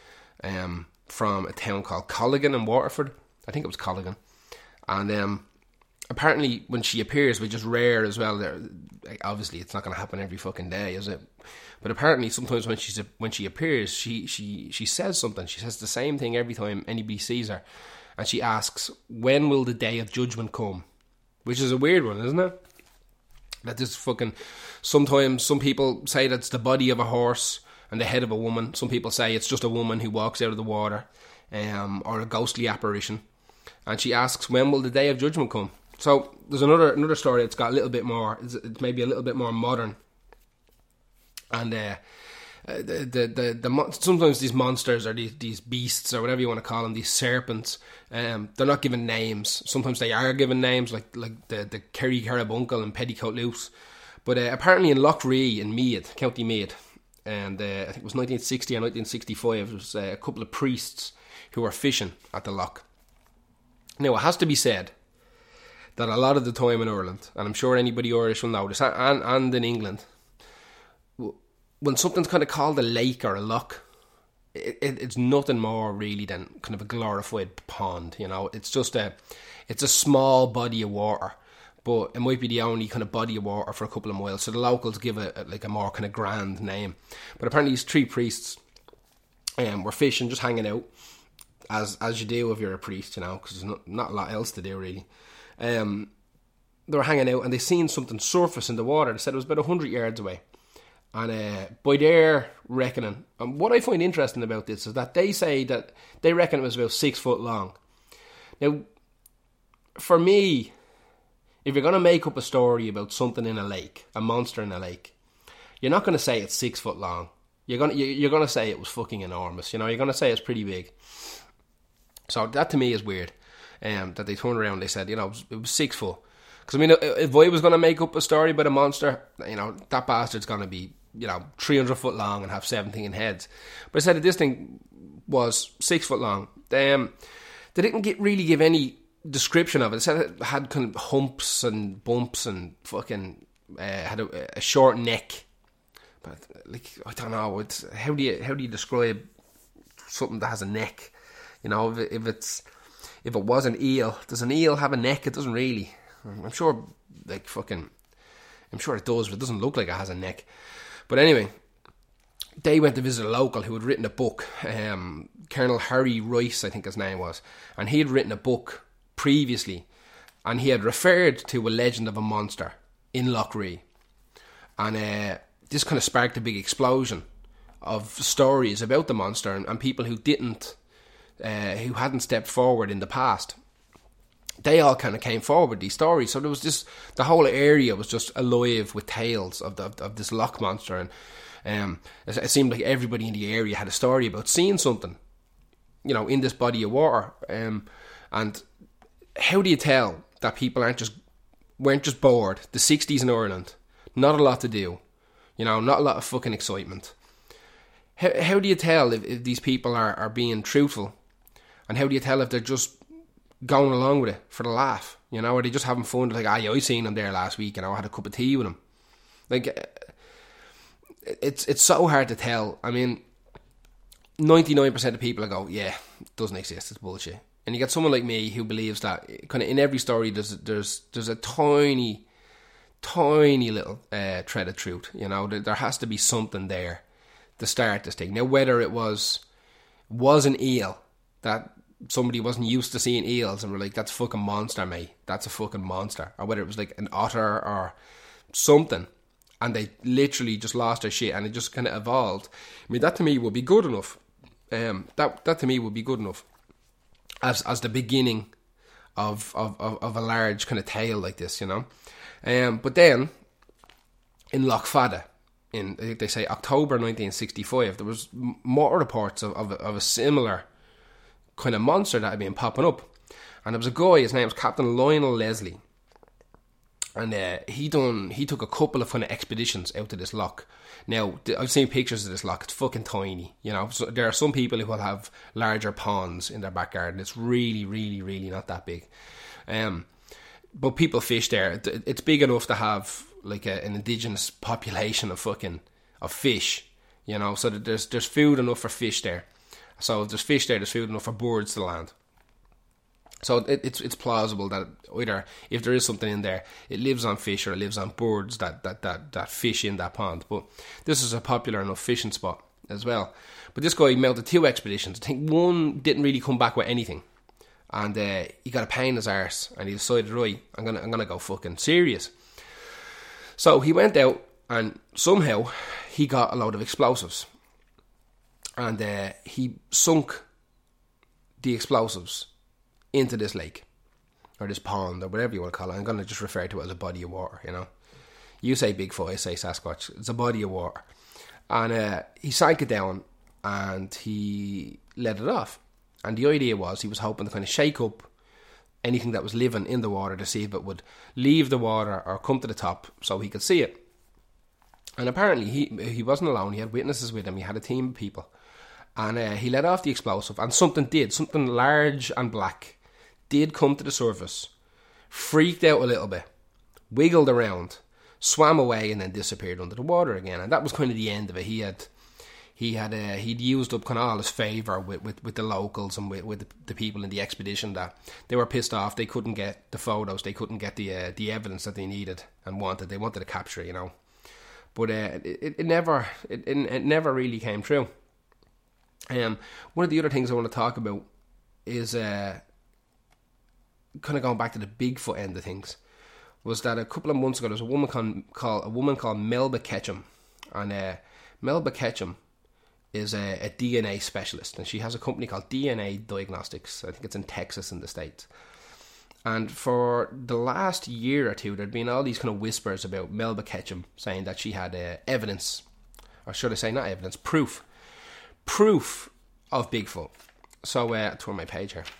Speaker 1: um, from a town called Colligan in Waterford. I think it was Colligan. And um, apparently when she appears, which is rare as well, there, obviously it's not going to happen every fucking day, is it? But apparently sometimes when she's when she appears, she, she, she says something. She says the same thing every time anybody sees her. And she asks, when will the day of judgment come? Which is a weird one, isn't it? That this fucking... Sometimes some people say that's the body of a horse and the head of a woman. Some people say it's just a woman who walks out of the water, um, or a ghostly apparition. And she asks, when will the day of judgment come? So there's another another story that's got a little bit more, it's, it's maybe a little bit more modern. And uh, the, the, the, the sometimes these monsters or these, these beasts or whatever you want to call them, these serpents, um, they're not given names. Sometimes they are given names, like like the, the Kerry Carbuncle and Petticoat Loose. But uh, apparently in Loch Ree in Meath, County Meath, and uh, I think it was nineteen sixty or nineteen sixty-five, there was uh, a couple of priests who were fishing at the loch. Now, it has to be said that a lot of the time in Ireland, and I'm sure anybody Irish will know this, and, and in England, when something's kind of called a lake or a loch, it, it, it's nothing more really than kind of a glorified pond, you know. It's just a, it's a small body of water, but it might be the only kind of body of water for a couple of miles, so the locals give it a, like a more kind of grand name. But apparently these three priests um, were fishing, just hanging out, as as you do if you're a priest, you know, because there's not, not a lot else to do really. Um, they were hanging out and they seen something surface in the water. They said it was about one hundred yards away. And uh, by their reckoning, and what I find interesting about this is that they say that they reckon it was about six foot long. Now, for me, if you're going to make up a story about something in a lake, a monster in a lake, you're not going to say it's six foot long. You're going to, you're going to say it was fucking enormous. You know, you're going to say it's pretty big. So that to me is weird, um, that they turned around and they said, you know, it was, it was six foot. Because, I mean, if I was going to make up a story about a monster, you know, that bastard's going to be, you know, three hundred foot long and have seventeen heads. But I said that this thing was six foot long. They, um, they didn't get, really give any description of it. They said it had kind of humps and bumps and fucking uh, had a, a short neck. But, like, I don't know, it's, how do you how do you describe something that has a neck? You know, if, if it's if it was an eel, does an eel have a neck? It doesn't really. I'm sure, like fucking, I'm sure it does, but it doesn't look like it has a neck. But anyway, they went to visit a local who had written a book. Um, Colonel Harry Rice, I think his name was, and he had written a book previously, and he had referred to a legend of a monster in Loch Ree, and uh, this kind of sparked a big explosion of stories about the monster and, and people who didn't. Uh, who hadn't stepped forward in the past they all kind of came forward with these stories. So there was just, the whole area was just alive with tales of the, of, of this loch monster, and um, it, it seemed like everybody in the area had a story about seeing something, you know, in this body of water. Um, and how do you tell that people aren't just weren't just bored? The sixties in Ireland, not a lot to do, you know, not a lot of fucking excitement. How how do you tell if, if these people are, are being truthful, and how do you tell if they're just going along with it for the laugh, you know, or they just having fun? Like, ah, yeah, I seen them there last week, and I had a cup of tea with them. Like, it's it's so hard to tell. I mean, ninety-nine percent of people go, yeah, it doesn't exist, it's bullshit. And you get someone like me who believes that kind of in every story there's there's there's a tiny, tiny little uh, thread of truth. You know, there, there has to be something there to start this thing. Now, whether it was was an eel that somebody wasn't used to seeing eels and were like, that's a fucking monster, mate, that's a fucking monster, or whether it was like an otter or something, and they literally just lost their shit and it just kind of evolved. I mean, that to me would be good enough. Um, that that to me would be good enough as as the beginning of of, of, of a large kind of tale like this, you know. Um, but then in Loch Fada, in I think they say October nineteen sixty-five, there was more reports of of a, of a similar kind of monster that had been popping up, and there was a guy. His name was Captain Lionel Leslie. And uh, he done. He took a couple of kind of expeditions out to this loch. Now, I've seen pictures of this loch. It's fucking tiny, you know. So there are some people who will have larger ponds in their back garden. It's really, really, really not that big. Um, but people fish there. It's big enough to have like a, an indigenous population of fucking of fish, you know. So that there's there's food enough for fish there. So if there's fish there, there's food enough for birds to land. So it, it's it's plausible that either if there is something in there, it lives on fish or it lives on birds that, that, that, that fish in that pond. But this is a popular enough fishing spot as well. But this guy mounted two expeditions. I think one didn't really come back with anything, and uh, he got a pain in his arse, and he decided, right, I'm gonna I'm gonna go fucking serious. So he went out, and somehow he got a load of explosives, and uh, he sunk the explosives into this lake, or this pond, or whatever you want to call it. I'm going to just refer to it as a body of water, you know. You say Bigfoot, I say Sasquatch. It's a body of water. And uh, he sank it down, and he let it off. And the idea was he was hoping to kind of shake up anything that was living in the water to see if it would leave the water or come to the top so he could see it. And apparently he he wasn't alone. He had witnesses with him. He had a team of people. And uh, he let off the explosive, and something did, something large and black did come to the surface, freaked out a little bit, wiggled around, swam away, and then disappeared under the water again. And that was kind of the end of it. He had he had uh, he'd used up kind of all his favour with, with, with the locals and with, with the, the people in the expedition, that they were pissed off. They couldn't get the photos, they couldn't get the uh, the evidence that they needed and wanted. They wanted to capture it, you know. But uh, it, it never it, it, it never really came true. Um, one of the other things I want to talk about is uh, kind of going back to the Bigfoot end of things. Was that a couple of months ago there was a woman called, called a woman called Melba Ketchum, and uh, Melba Ketchum is a, a D N A specialist, and she has a company called D N A Diagnostics. I think it's in Texas in the States. And for the last year or two, there'd been all these kind of whispers about Melba Ketchum saying that she had uh, evidence, or should I say not evidence, proof. Proof of Bigfoot. So, uh, to my page here.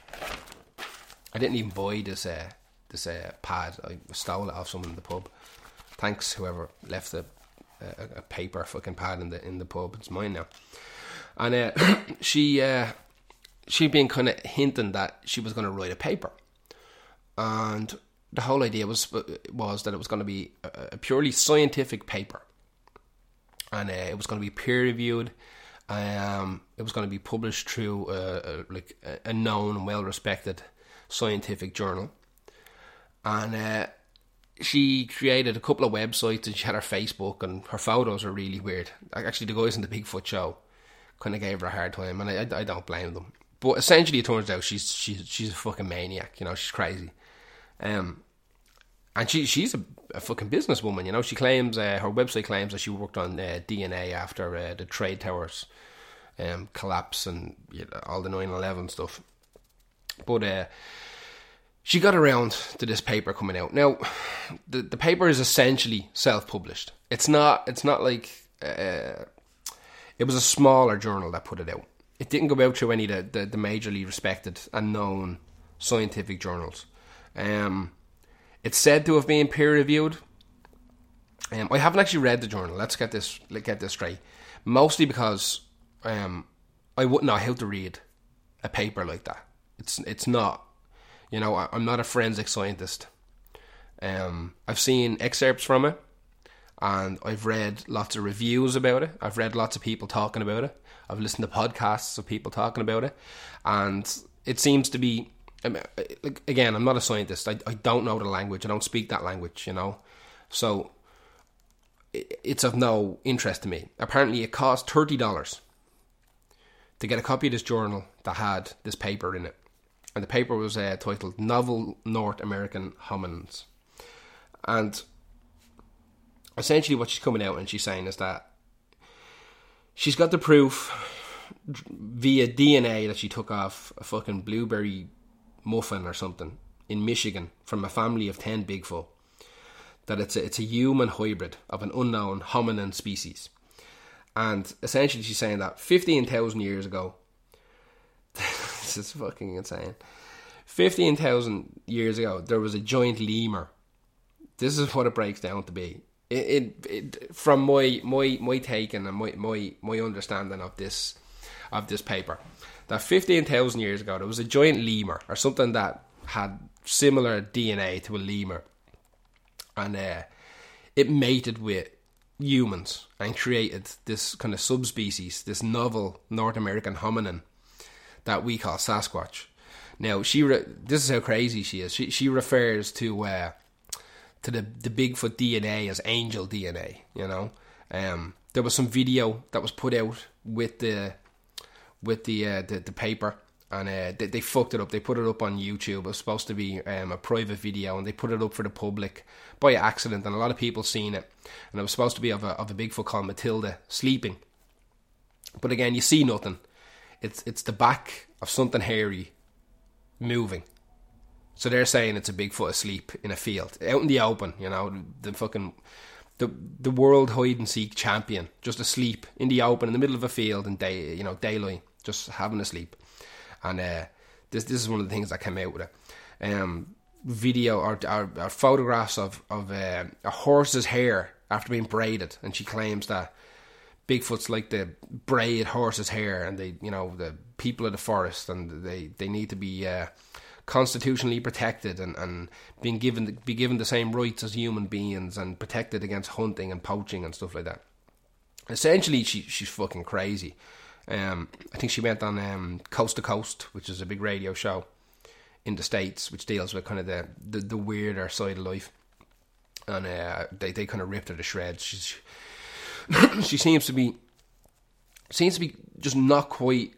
Speaker 1: I didn't even buy this uh, this uh, pad. I stole it off someone in the pub. Thanks, whoever left a, a, a paper fucking pad in the in the pub. It's mine now. And uh, she uh, she'd been kind of hinting that she was going to write a paper, and the whole idea was was that it was going to be a, a purely scientific paper, and uh, it was going to be peer reviewed. Um, it was going to be published through uh, a, like a known and well-respected scientific journal, and uh, she created a couple of websites, and she had her Facebook, and her photos are really weird. Actually, the guys in the Bigfoot show kind of gave her a hard time, and I, I don't blame them. But essentially, it turns out she's she's she's a fucking maniac. You know, she's crazy, um, and she she's a, a fucking businesswoman. You know, she claims uh, her website claims that she worked on uh, D N A after uh, the trade towers um, collapse and you know, all the nine eleven stuff. But uh, she got around to this paper coming out. Now, the the paper is essentially self-published. It's not. It's not like uh, it was a smaller journal that put it out. It didn't go out through any of the, the, the majorly respected and known scientific journals. Um, it's said to have been peer-reviewed. Um, I haven't actually read the journal. Let's get this let's get this straight. Mostly because um, I wouldn't know how to read a paper like that. It's it's not. You know, I, I'm not a forensic scientist. Um, I've seen excerpts from it, and I've read lots of reviews about it. I've read lots of people talking about it. I've listened to podcasts of people talking about it, and it seems to be. I mean, like, again, I'm not a scientist. I I don't know the language. I don't speak that language. You know, so it, it's of no interest to me. Apparently, it cost thirty dollars to get a copy of this journal that had this paper in it, and the paper was uh, titled "Novel North American Hominins," and essentially what she's coming out and she's saying is that she's got the proof via D N A that she took off a fucking blueberry muffin or something in Michigan from a family of ten Bigfoot, that it's a, it's a human hybrid of an unknown hominin species. And essentially she's saying that fifteen thousand years ago, this is fucking insane, fifteen thousand years ago there was a giant lemur. This is what it breaks down to be. It, it, it from my my my taking and my, my my understanding of this of this paper, that fifteen thousand years ago there was a giant lemur or something that had similar D N A to a lemur, and uh, it mated with humans and created this kind of subspecies, this novel North American hominin that we call Sasquatch. Now she re- this is how crazy she is. She she refers to. Uh, to the, the Bigfoot D N A as angel D N A, you know. Um, there was some video that was put out with the with the uh, the, the paper, and uh, they, they fucked it up. They put it up on YouTube. It was supposed to be um, a private video, and they put it up for the public by accident, and a lot of people seen it. And it was supposed to be of a of a Bigfoot called Matilda sleeping. But again, you see nothing. It's it's the back of something hairy moving. So they're saying it's a Bigfoot asleep in a field, out in the open, you know, the fucking, the the world hide and seek champion, just asleep in the open, in the middle of a field in day, you know, daylight, just having a sleep. And uh, this this is one of the things that came out with it. Um, video or, or, or photographs of of uh, a horse's hair after being braided, and she claims that Bigfoot's like the braid horse's hair, and they, you know, the people of the forest, and they they need to be. Uh, constitutionally protected and, and being given be given the same rights as human beings and protected against hunting and poaching and stuff like that. Essentially, she she's fucking crazy. Um, I think she went on um, Coast to Coast, which is a big radio show in the States, which deals with kind of the, the, the weirder side of life. And uh, they, they kind of ripped her to shreds. She's, she seems to be seems to be just not quite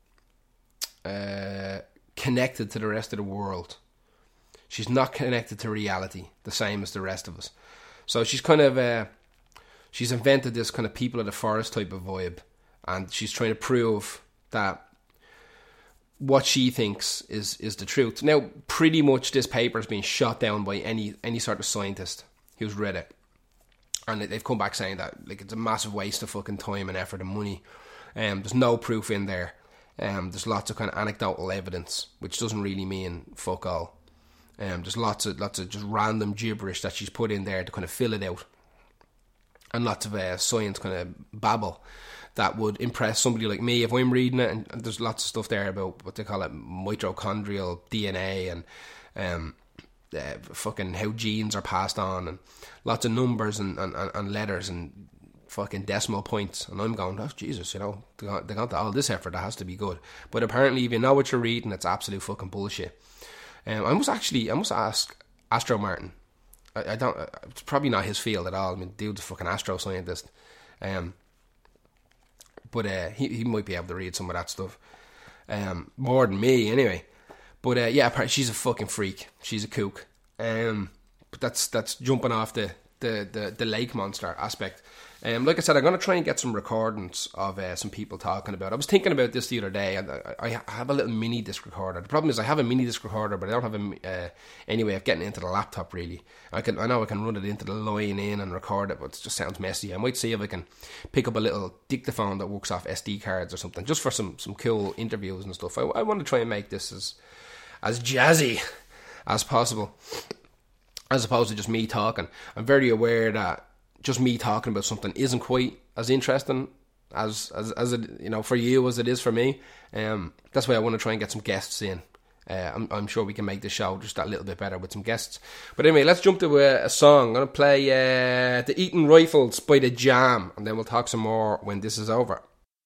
Speaker 1: uh, connected to the rest of the world. She's not connected to reality the same as the rest of us. So she's kind of uh, she's invented this kind of people of the forest type of vibe, and she's trying to prove that what she thinks is is the truth. Now, pretty much this paper has been shot down by any any sort of scientist who's read it, and they've come back saying that like it's a massive waste of fucking time and effort and money. Um, there's no proof in there. Um, there's lots of kind of anecdotal evidence, which doesn't really mean fuck all. Um, there's lots of lots of just random gibberish that she's put in there to kind of fill it out, and lots of uh, science kind of babble that would impress somebody like me if I'm reading it. And, and there's lots of stuff there about what they call it mitochondrial D N A and um, uh, fucking how genes are passed on, and lots of numbers and, and, and letters and fucking decimal points. And I'm going, oh Jesus, you know, they got, they got all this effort, that has to be good. But apparently, if you know what you're reading, it's absolute fucking bullshit. Um, I must actually, I must ask Astro Martin. I, I don't. It's probably not his field at all. I mean, dude's a fucking astro scientist. Um, but uh, he he might be able to read some of that stuff. Um, more than me, anyway. But uh, yeah, apparently she's a fucking freak. She's a kook. Um, but that's that's jumping off the the, the, the lake monster aspect. Um, like I said, I'm going to try and get some recordings of uh, some people talking about it. I was thinking about this the other day, and I, I have a little mini disc recorder. The problem is I have a mini disc recorder, but I don't have a, uh, any way of getting it into the laptop, really. I can I know I can run it into the line in and record it, but it just sounds messy. I might see if I can pick up a little dictaphone that works off S D cards or something, just for some, some cool interviews and stuff. I, I want to try and make this as as jazzy as possible, as opposed to just me talking. I'm very aware that just me talking about something isn't quite as interesting as as as it, you know, for you as it is for me. Um, that's why I want to try and get some guests in. Uh, I'm, I'm sure we can make the show just that little bit better with some guests. But anyway, let's jump to a, a song. I'm going to play uh, The Eating Rifles by The Jam, and then we'll talk some more when this is over.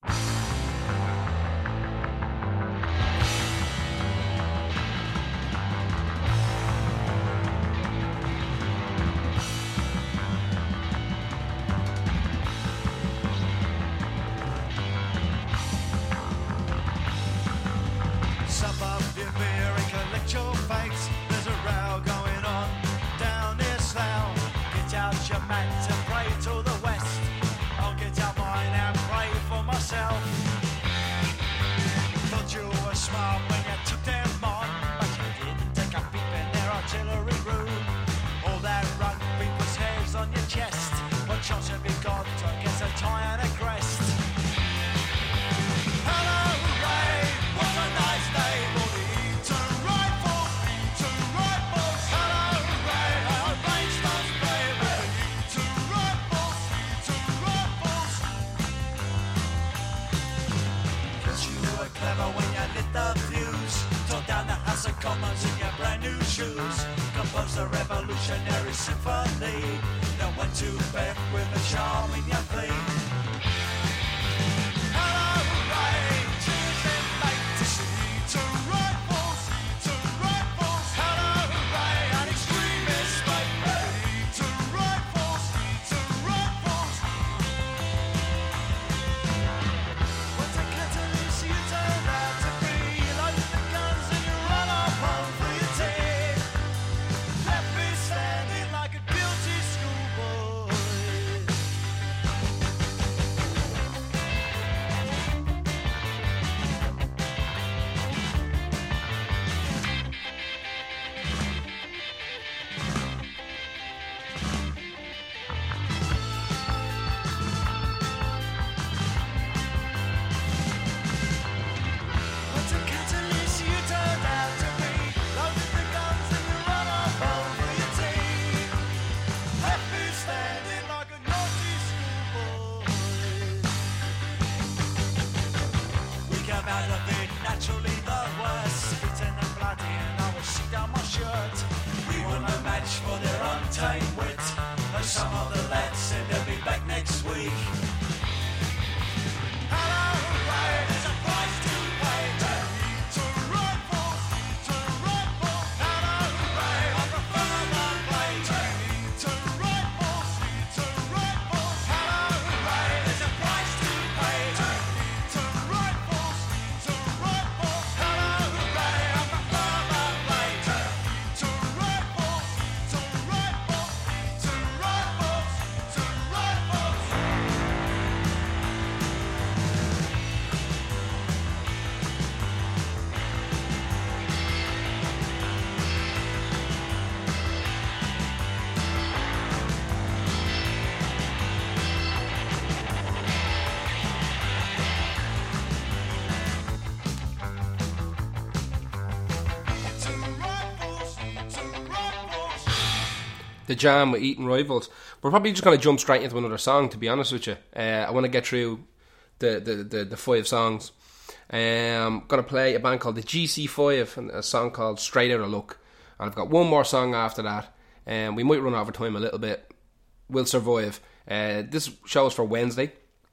Speaker 1: The Jam with Eating Rifles. We're probably just going to jump straight into another song, to be honest with you. Uh, I want to get through the, the, the, the five songs. Um, I'm going to play a band called the G C five and a song called Straight Outta Luck. And I've got one more song after that. And um, we might run over time a little bit. We'll survive. Uh, this show is for Wednesday.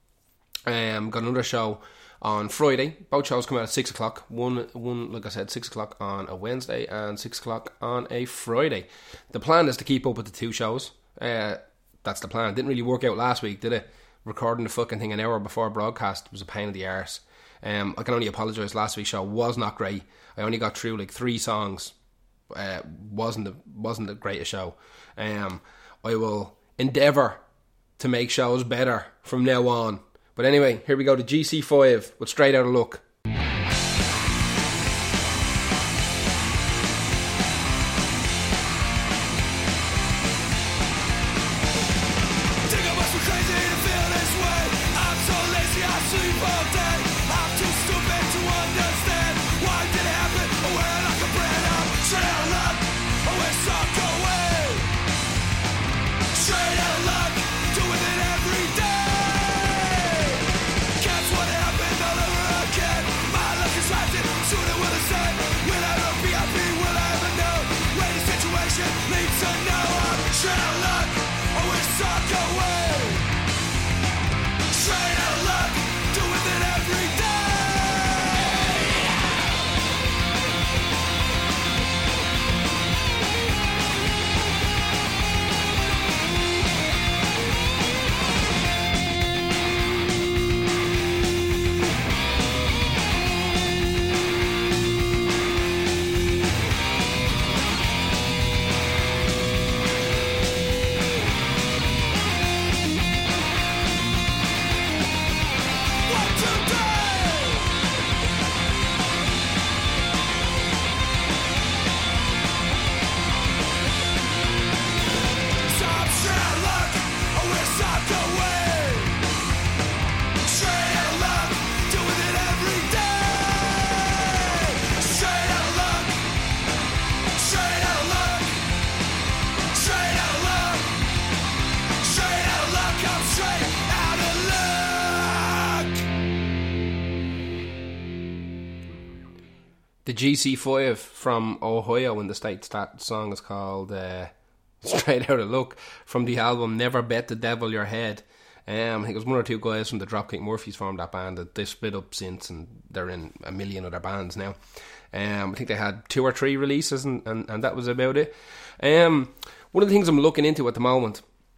Speaker 1: Um, got another show on Friday. Both shows come out at six o'clock. One, one, like I said, six o'clock on a Wednesday and six o'clock on a Friday. The plan is to keep up with the two shows. Uh, that's the plan. It didn't really work out last week, did it? Recording the fucking thing an hour before broadcast was a pain in the arse. Um, I can only apologise. Last week's show was not great. I only got through like three songs. Uh, wasn't the, wasn't the greatest show. Um, I will endeavour to make shows better from now on. But anyway, here we go to G C five with Straight Outta Luck. The G C five from Ohio in the States. That song is called uh, Straight Outta Luck from the album Never Bet the Devil Your Head. Um, I think it was one or two guys from the Dropkick Murphys formed that band. That they split up since, and they're in a million other bands now. Um, I think they had two or three releases, and, and, and that was about it. Um, one of the things I'm looking into at the moment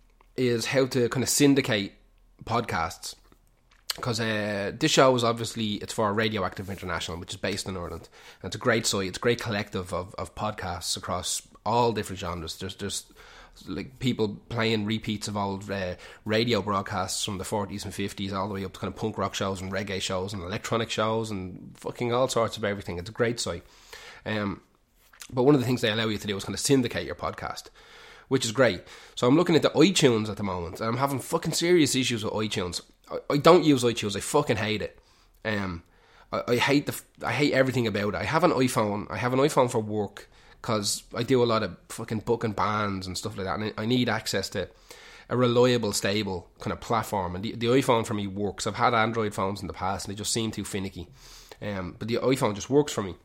Speaker 1: is how to kind of syndicate podcasts. Because uh, this show is obviously, it's for Radioactive International, which is based in Ireland. And it's a great site, it's a great collective of, of podcasts across all different genres. There's just like people playing repeats of old uh, radio broadcasts from the forties and fifties, all the way up to kind of punk rock shows and reggae shows and electronic shows and fucking all sorts of everything. It's a great site. Um, but one of the things they allow you to do is kind of syndicate your podcast, which is great. So I'm looking into iTunes at the moment, and I'm having fucking serious issues with iTunes. I, I don't use iTunes. I fucking hate it. Um, I, I hate the I hate everything about it. I have an iPhone. I have an iPhone for work because I do a lot of fucking booking bands and stuff like that, and I need access to a reliable, stable kind of platform. And the, the iPhone for me works. I've had Android phones in the past, and they just seem too finicky. Um, but the iPhone just works for me.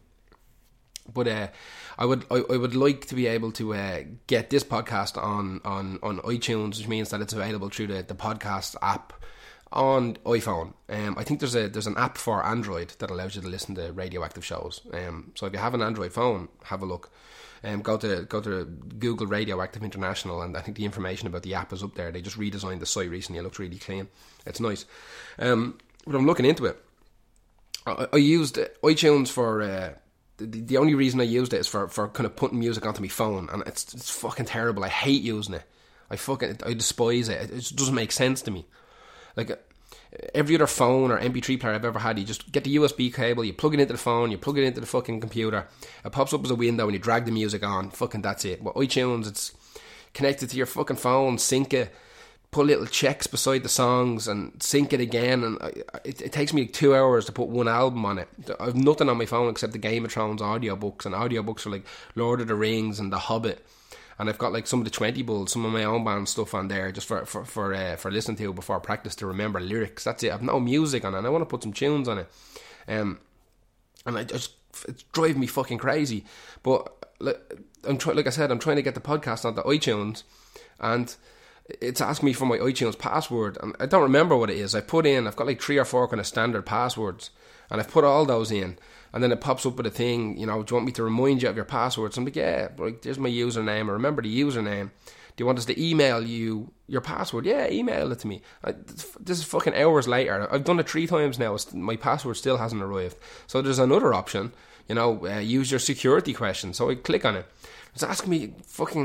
Speaker 1: But uh, I would I, I would like to be able to uh, get this podcast on, on, on iTunes, which means that it's available through the, the podcast app on iPhone. Um, I think there's a there's an app for Android that allows you to listen to Radioactive shows. Um, so if you have an Android phone, have a look. Um, go to go to Google Radioactive International, and I think the information about the app is up there. They just redesigned the site recently. It looks really clean. It's nice. Um, but I'm looking into it. I, I used iTunes for. Uh, The, the only reason I used it is for, for kind of putting music onto my phone, and it's it's fucking terrible. I hate using it. I fucking I despise it. It just doesn't make sense to me. Like every other phone or M P three player I've ever had, you just get the U S B cable, you plug it into the phone, you plug it into the fucking computer. It pops up as a window, and you drag the music on. Fucking that's it. But iTunes, it's connected to your fucking phone, sync it, put little checks beside the songs and sync it again, and it, it takes me like two hours to put one album on it. I've nothing on my phone except the Game of Thrones audiobooks, and audiobooks are like Lord of the Rings and The Hobbit, and I've got like some of the twenty Bulls, some of my own band stuff on there just for for for, uh, for listening to before practice to remember lyrics. That's it. I've no music on it, and I want to put some tunes on it, um, and I just it's driving me fucking crazy. But like, I'm trying, like I said, I'm trying to get the podcast onto iTunes, and it's asking me for my iTunes password, and I don't remember what it is. I put in, I've got like three or four kind of standard passwords, and I've put all those in, and then it pops up with a thing, you know, do you want me to remind you of your passwords? I'm like, yeah, like, there's my username, I remember the username. Do you want us to email you your password? Yeah, email it to me. I, this is fucking hours later. I've done it three times now. My password still hasn't arrived. So there's another option, you know, uh, use your security question. So I click on it. It's asking me fucking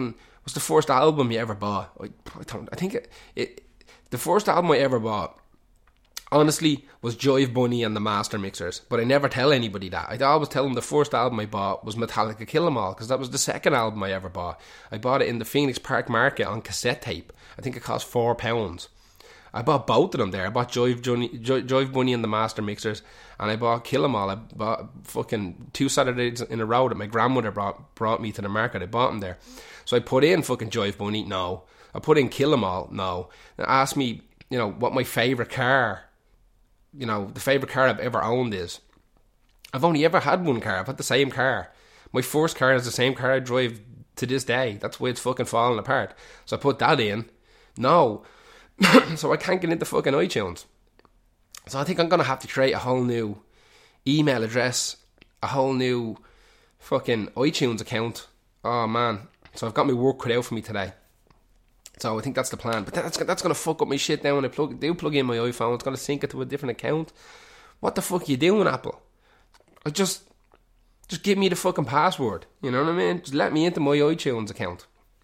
Speaker 1: What's the first album you ever bought? I, I, don't, I think it, it, the first album I ever bought, honestly, was Jive Bunny and the Master Mixers. But I never tell anybody that. I always tell them the first album I bought was Metallica Kill 'Em All, because that was the second album I ever bought. I bought it in the Phoenix Park Market on cassette tape. I think it cost four pounds. I bought both of them there. I bought Jive, Johnny, Jive Bunny and the Master Mixers, and I bought Kill 'Em All. I bought fucking two Saturdays in a row that my grandmother brought, brought me to the market. I bought them there. So I put in fucking Jive Bunny, no. I put in Kill 'Em All, no. They asked me, you know, what my favourite car, you know, the favourite car I've ever owned is. I've only ever had one car. I've had the same car. My first car is the same car I drive to this day. That's why it's fucking falling apart. So I put that in. No. So I can't get into fucking iTunes. So I think I'm going to have to create a whole new email address, a whole new fucking iTunes account. Oh man. So I've got my work cut out for me today. So I think that's the plan. But that's, that's going to fuck up my shit now when I plug, do plug in my iPhone. It's going to sync it to a different account. What the fuck are you doing, Apple? I just, just give me the fucking password. You know what I mean? Just let me into my iTunes account.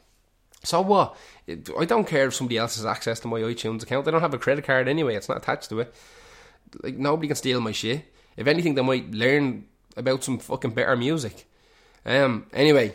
Speaker 1: So what? I don't care if somebody else has access to my iTunes account. I don't have a credit card anyway. It's not attached to it. Like, nobody can steal my shit. If anything, they might learn about some fucking better music. Um. Anyway,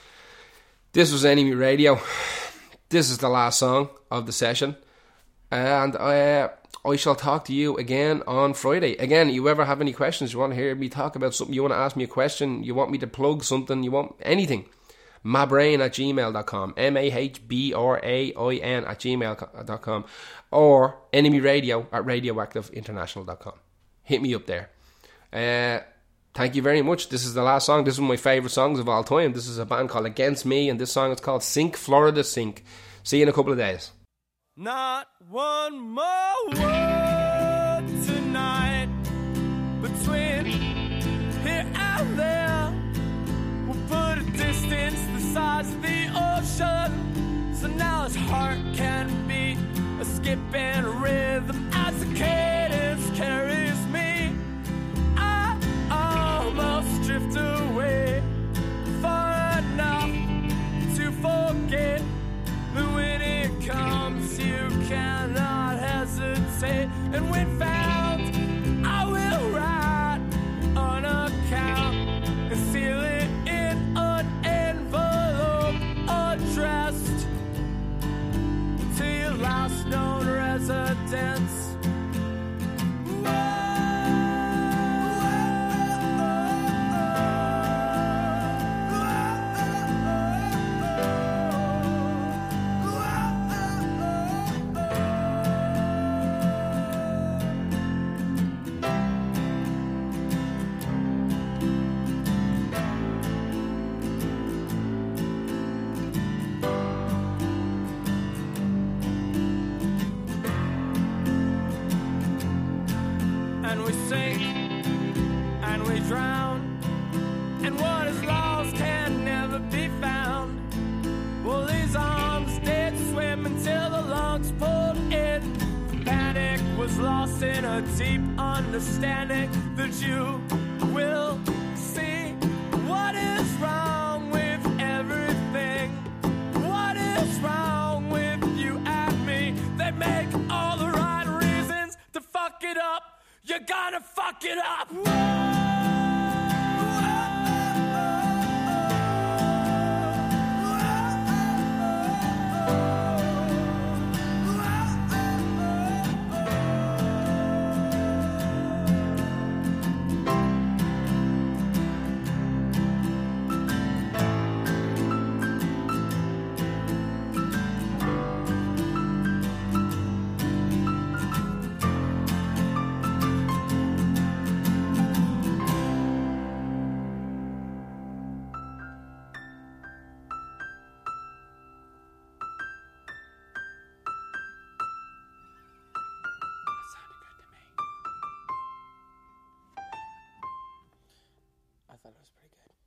Speaker 1: this was Enemy Radio. This is the last song of the session. And uh, I shall talk to you again on Friday. Again, you ever have any questions? You want to hear me talk about something? You want to ask me a question? You want me to plug something? You want anything? mahbrain at gmail dot com, M A H B R A I N at gmail dot com, or Enemy Radio at radioactive international dot com. Hit me up there. Uh, thank you very much. This is the last song. This is one of my favourite songs of all time. This is a band called Against Me, and this song is called Sink, Florida Sink. See you in a couple of days.
Speaker 2: Not one more word tonight between here and there. We'll put a distance the size of the ocean, so now his heart can beat a skipping rhythm as the cadence carries me. I almost drift away far enough to forget that when it comes you cannot hesitate, and when found I will write an account and seal it in an envelope addressed to your last known residence. And we sink, and we drown, and what is lost can never be found. Well, these arms did swim until the lungs pulled in. Panic was lost in a deep understanding that you will see what is wrong with everything. What is wrong with you and me? They make all the right reasons to fuck it up. You're gonna fuck it up. I thought it was pretty good.